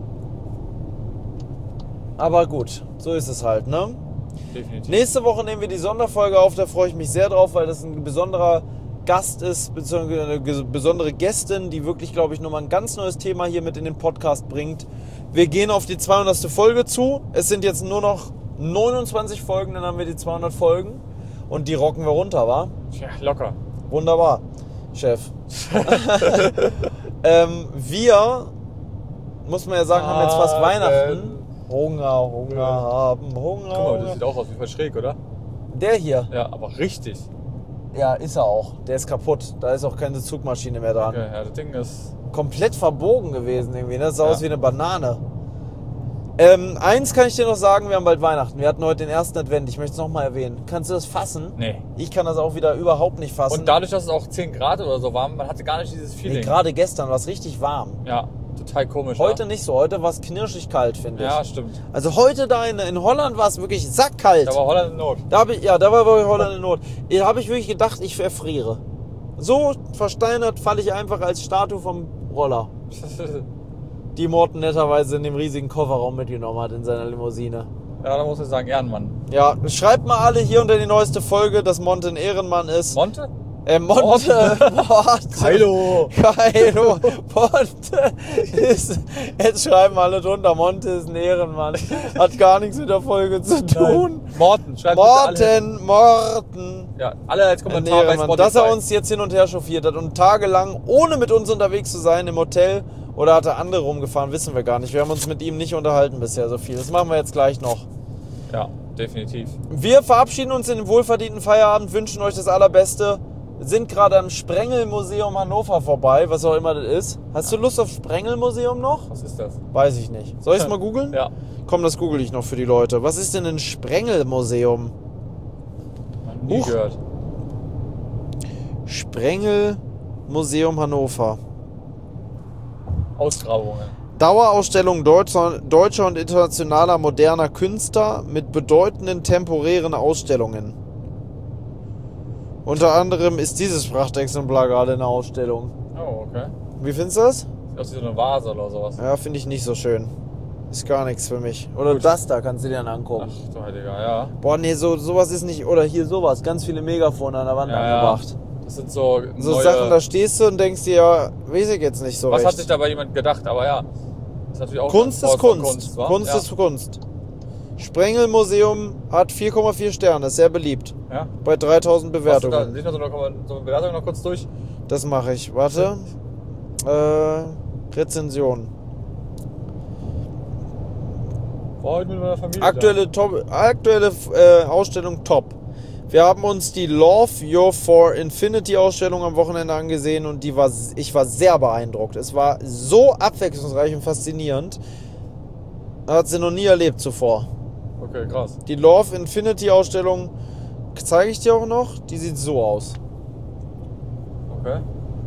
Aber gut, so ist es halt, ne? Definitiv. Nächste Woche nehmen wir die Sonderfolge auf, da freue ich mich sehr drauf, weil das ein besonderer Gast ist, beziehungsweise eine ges- besondere Gästin, die wirklich, glaube ich, nochmal ein ganz neues Thema hier mit in den Podcast bringt. Wir gehen auf die zweihundertste Folge zu. Es sind jetzt nur noch neunundzwanzig Folgen, dann haben wir die zweihundert Folgen. Und die rocken wir runter, wa? Ja, locker. Wunderbar, Chef. ähm, wir, muss man ja sagen, haben jetzt fast Ah, Weihnachten. Hunger, Hunger Ja. haben, Hunger. Guck mal, das Hunger. sieht auch aus wie voll schräg, oder? Der hier, Ja, aber richtig. ja, ist er auch. Der ist kaputt. Da ist auch keine Zugmaschine mehr dran. Okay, ja, das Ding ist... Komplett verbogen gewesen irgendwie. Ne? Das sah Ja. aus wie eine Banane. Ähm, eins kann ich dir noch sagen, wir haben bald Weihnachten. Wir hatten heute den ersten Advent. Ich möchte es nochmal erwähnen. Kannst du das fassen? Nee. Ich kann das auch wieder überhaupt nicht fassen. Und dadurch, dass es auch zehn Grad oder so war, man hatte gar nicht dieses nee, Feeling. gerade gestern war es richtig warm. Ja, total komisch. Heute ja? nicht so. Heute war es knirschig kalt, finde ich. Ja, stimmt. Also heute da in, in Holland war es wirklich sackkalt. Da war Holland in Not. Da hab ich, ja, da war wirklich Holland in Not. Da habe ich wirklich gedacht, ich erfriere. So versteinert falle ich einfach als Statue vom Roller. Die Morten netterweise in dem riesigen Kofferraum mitgenommen hat in seiner Limousine. Ja, da muss ich sagen, Ehrenmann. Ja, schreibt mal alle hier unter die neueste Folge, dass Monte ein Ehrenmann ist. Monte? äh, Monte, Monte. Kylo. Kylo. Monte ist, jetzt schreiben alle drunter, Monte ist ein Ehrenmann. Hat gar nichts mit der Folge zu tun. Morten, schreibt bitte alle. Morten, Morten. Ja, alle als Ein Kommentar bei Ehrenmann. Spotify. Dass er uns jetzt hin und her chauffiert hat und tagelang, ohne mit uns unterwegs zu sein, im Hotel oder hat er andere rumgefahren, wissen wir gar nicht. Wir haben uns mit ihm nicht unterhalten bisher so viel. Das machen wir jetzt gleich noch. Ja, definitiv. Wir verabschieden uns in den wohlverdienten Feierabend, wünschen euch das Allerbeste. Wir sind gerade am Sprengelmuseum Hannover vorbei, was auch immer das ist. Hast du Lust auf Sprengelmuseum noch? Was ist das? Weiß ich nicht. Soll ich es mal googeln? Ja. Komm, das google ich noch für die Leute. Was ist denn ein Sprengelmuseum? Nie Huch. gehört. Sprengelmuseum Hannover. Ausgrabungen. Dauerausstellung deutscher, deutscher und internationaler moderner Künstler mit bedeutenden temporären Ausstellungen. Unter anderem ist dieses Prachtexemplar gerade in der Ausstellung. Oh, okay. Wie findest du das? Sieht aus wie so eine Vase oder sowas. Ja, finde ich nicht so schön. Ist gar nichts für mich. Oder Gut. das da kannst du dir dann angucken. Ach du Heiliger, ja. Boah, nee, so, sowas ist nicht. Oder hier sowas. Ganz viele Megafone an der Wand Ja, ja. angebracht. Das sind so, So neue... Sachen, da stehst du und denkst dir, ja, weiß ich jetzt nicht so Was recht. hat sich dabei jemand gedacht? Aber ja, das ist natürlich auch Kunst eine ist Form von Kunst. wa? Kunst ja. ist Kunst. Sprengelmuseum hat vier Komma vier Sterne, ist sehr beliebt. Ja. Bei dreitausend Hast du da, Bewertungen. sieht man so eine, so eine Bewertung noch kurz durch? Das mache ich. Warte. Äh, Rezension. War heute mit meiner Familie Aktuelle, top, aktuelle äh, Ausstellung top. Wir haben uns die Love Your For Infinity Ausstellung am Wochenende angesehen und die war, ich war sehr beeindruckt. Es war so abwechslungsreich und faszinierend. Hat sie noch nie erlebt zuvor. da. Okay, krass. Die Love Infinity Ausstellung zeige ich dir auch noch. Die sieht so aus. Okay.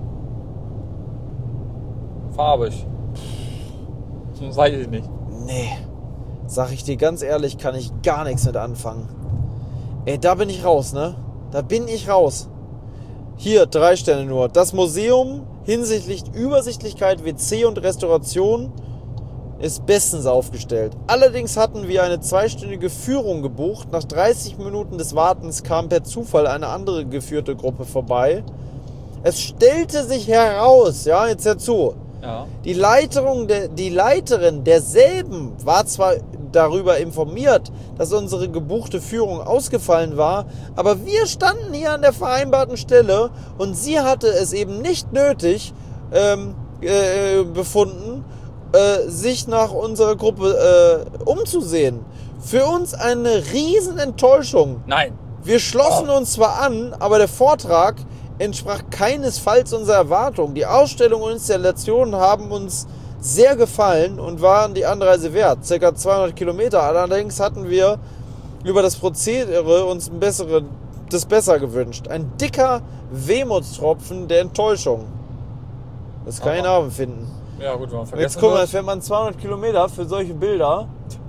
Farbig. Hm, weiß ich nicht. Nee. Sag ich dir ganz ehrlich, kann ich gar nichts mit anfangen. Ey, da bin ich raus, ne? Da bin ich raus. Hier, drei Sterne nur. Das Museum hinsichtlich Übersichtlichkeit, W C und Restauration ist bestens aufgestellt. Allerdings hatten wir eine zweistündige Führung gebucht. Nach dreißig Minuten des Wartens kam per Zufall eine andere geführte Gruppe vorbei. Es stellte sich heraus, ja, jetzt hör zu, Ja. die, Leiterung der, die Leiterin derselben war zwar darüber informiert, dass unsere gebuchte Führung ausgefallen war, aber wir standen hier an der vereinbarten Stelle und sie hatte es eben nicht nötig ähm, äh, befunden, äh, sich nach unserer Gruppe äh, umzusehen. Für uns eine riesen Enttäuschung. Nein. Wir schlossen uns zwar an, aber der Vortrag entsprach keinesfalls unserer Erwartung. Die Ausstellung und Installationen haben uns sehr gefallen und waren die Anreise wert. Circa zweihundert Kilometer. Allerdings hatten wir über das Prozedere uns ein bessere, das besser gewünscht. Ein dicker Wehmutstropfen der Enttäuschung. Das kann ich nachempfinden. Ja gut, wenn man vergessen Jetzt guck mal, wird. jetzt fährt man zweihundert Kilometer für solche Bilder.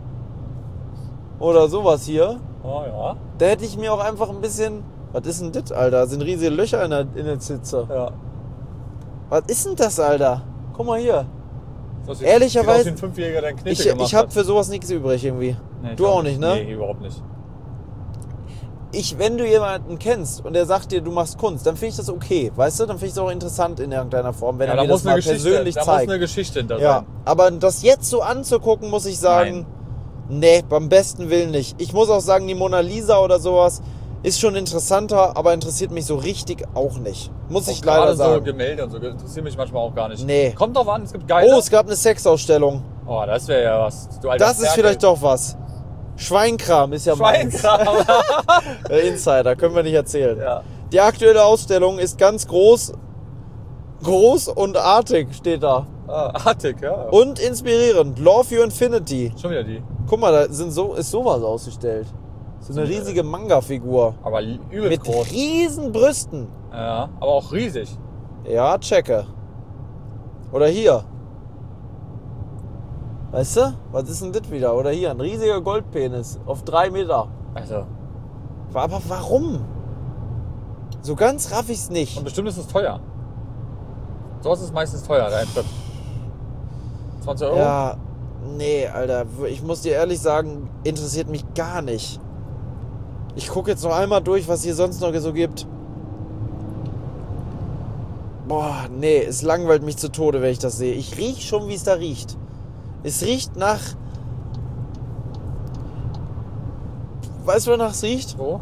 Oder sowas hier. Oh ja. Da hätte ich mir auch einfach ein bisschen... Was ist denn das, Alter? Das sind riesige Löcher in der, in der Zitze. Ja. Was ist denn das, Alter? Guck mal hier. Das sieht, Ehrlicherweise- sieht aus wie ein Fünfjähriger, der einen Knete Ich, gemacht ich habe hat. für sowas nichts übrig irgendwie. Nee, ich du auch nicht, ne? Nee, überhaupt nicht. Ich, wenn du jemanden kennst und der sagt dir, du machst Kunst, dann finde ich das okay, weißt du? Dann finde ich es auch interessant in irgendeiner Form, wenn Ja, er da mir muss das eine mal Geschichte, persönlich da muss zeigt. eine Geschichte hinter Ja, sein. aber das jetzt so anzugucken, muss ich sagen, nee, beim besten Willen nicht. Ich muss auch sagen, die Mona Lisa oder sowas ist schon interessanter, aber interessiert mich so richtig auch nicht. Muss ich Auch leider gerade sagen. so Gemälde und so interessieren mich manchmal auch gar nicht. Nee. Kommt drauf an, es gibt geile. Oh, es gab eine Sexausstellung. Oh, das wäre ja was. Du alter Das ist Ferkel. vielleicht doch was. Schweinkram ist ja meins. Schweinkram. Äh, Insider, können wir nicht erzählen. Ja. Die aktuelle Ausstellung ist ganz groß, groß und artig, steht da. Ah, artig, ja. Und inspirierend. Love Your Infinity. Schon wieder die. Guck mal, da sind so, ist sowas ausgestellt. So eine riesige Manga-Figur. Aber übelst Mit groß. riesen Brüsten. Ja, aber auch riesig. Ja, checke. Oder hier. Weißt du? Was ist denn das wieder? Oder hier, ein riesiger Goldpenis auf drei Meter. Also. Aber warum? So ganz raff ich's nicht. Und bestimmt ist es teuer. Sowas ist meistens teuer, der Eintritt. zwanzig Euro? Ja, nee, Alter. Ich muss dir ehrlich sagen, interessiert mich gar nicht. Ich gucke jetzt noch einmal durch, was hier sonst noch so gibt. Boah, nee, es langweilt mich zu Tode, wenn ich das sehe. Ich riech schon, wie es da riecht. Es riecht nach... Weißt du, wonach es riecht? Wo?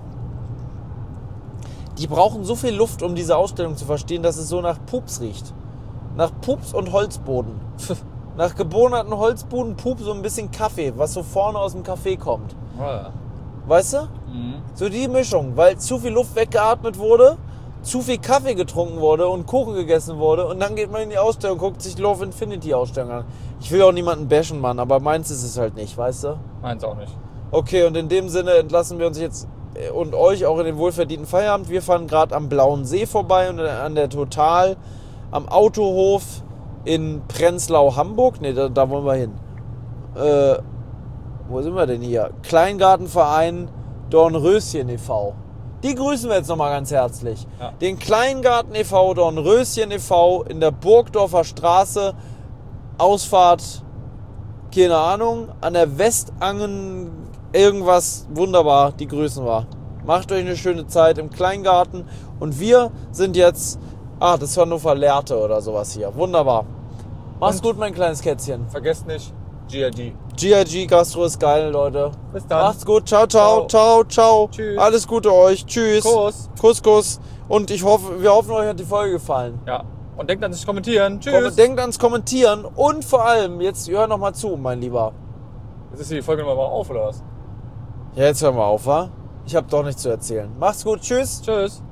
Die brauchen so viel Luft, um diese Ausstellung zu verstehen, dass es so nach Pups riecht. Nach Pups und Holzboden. Nach gebohnerten Holzboden, Pups und ein bisschen Kaffee, was so vorne aus dem Kaffee kommt. Ja. Weißt du? Mhm. So die Mischung, weil zu viel Luft weggeatmet wurde, zu viel Kaffee getrunken wurde und Kuchen gegessen wurde und dann geht man in die Ausstellung und guckt sich die Love Infinity Ausstellung an. Ich will auch niemanden bashen, Mann, aber meins ist es halt nicht, weißt du? Meins auch nicht. Okay, und in dem Sinne entlassen wir uns jetzt und euch auch in den wohlverdienten Feierabend. Wir fahren gerade am Blauen See vorbei und an der Total am Autohof in Prenzlau, Hamburg. Ne, da, da wollen wir hin. Äh, wo sind wir denn hier? Kleingartenverein Dornröschen e V. Die grüßen wir jetzt nochmal ganz herzlich. Ja. Den Kleingarten e V Dornröschen e V in der Burgdorfer Straße. Ausfahrt, keine Ahnung, an der Westangen irgendwas, wunderbar, die grüßen wir. Macht euch eine schöne Zeit im Kleingarten und wir sind jetzt, ah, das ist Hannover Lehrte oder sowas hier, wunderbar. Mach's Und- gut, mein kleines Kätzchen. Vergesst nicht, G I G. G I G Gastro ist geil, Leute. Bis dann. Macht's gut, ciao, ciao, ciao, ciao. Tschüss. Alles Gute euch, tschüss. Kuss. Kuss, Kuss. Und ich hoffe, wir hoffen, euch hat die Folge gefallen. Ja. Und denkt an sich kommentieren. Komm, Tschüss. denkt ans Kommentieren und vor allem, jetzt hör noch mal zu, mein Lieber. Jetzt ist die Folge nochmal auf, oder was? Ja, jetzt hören wir auf, wa? Ich habe doch nichts zu erzählen. Macht's gut, tschüss. Tschüss.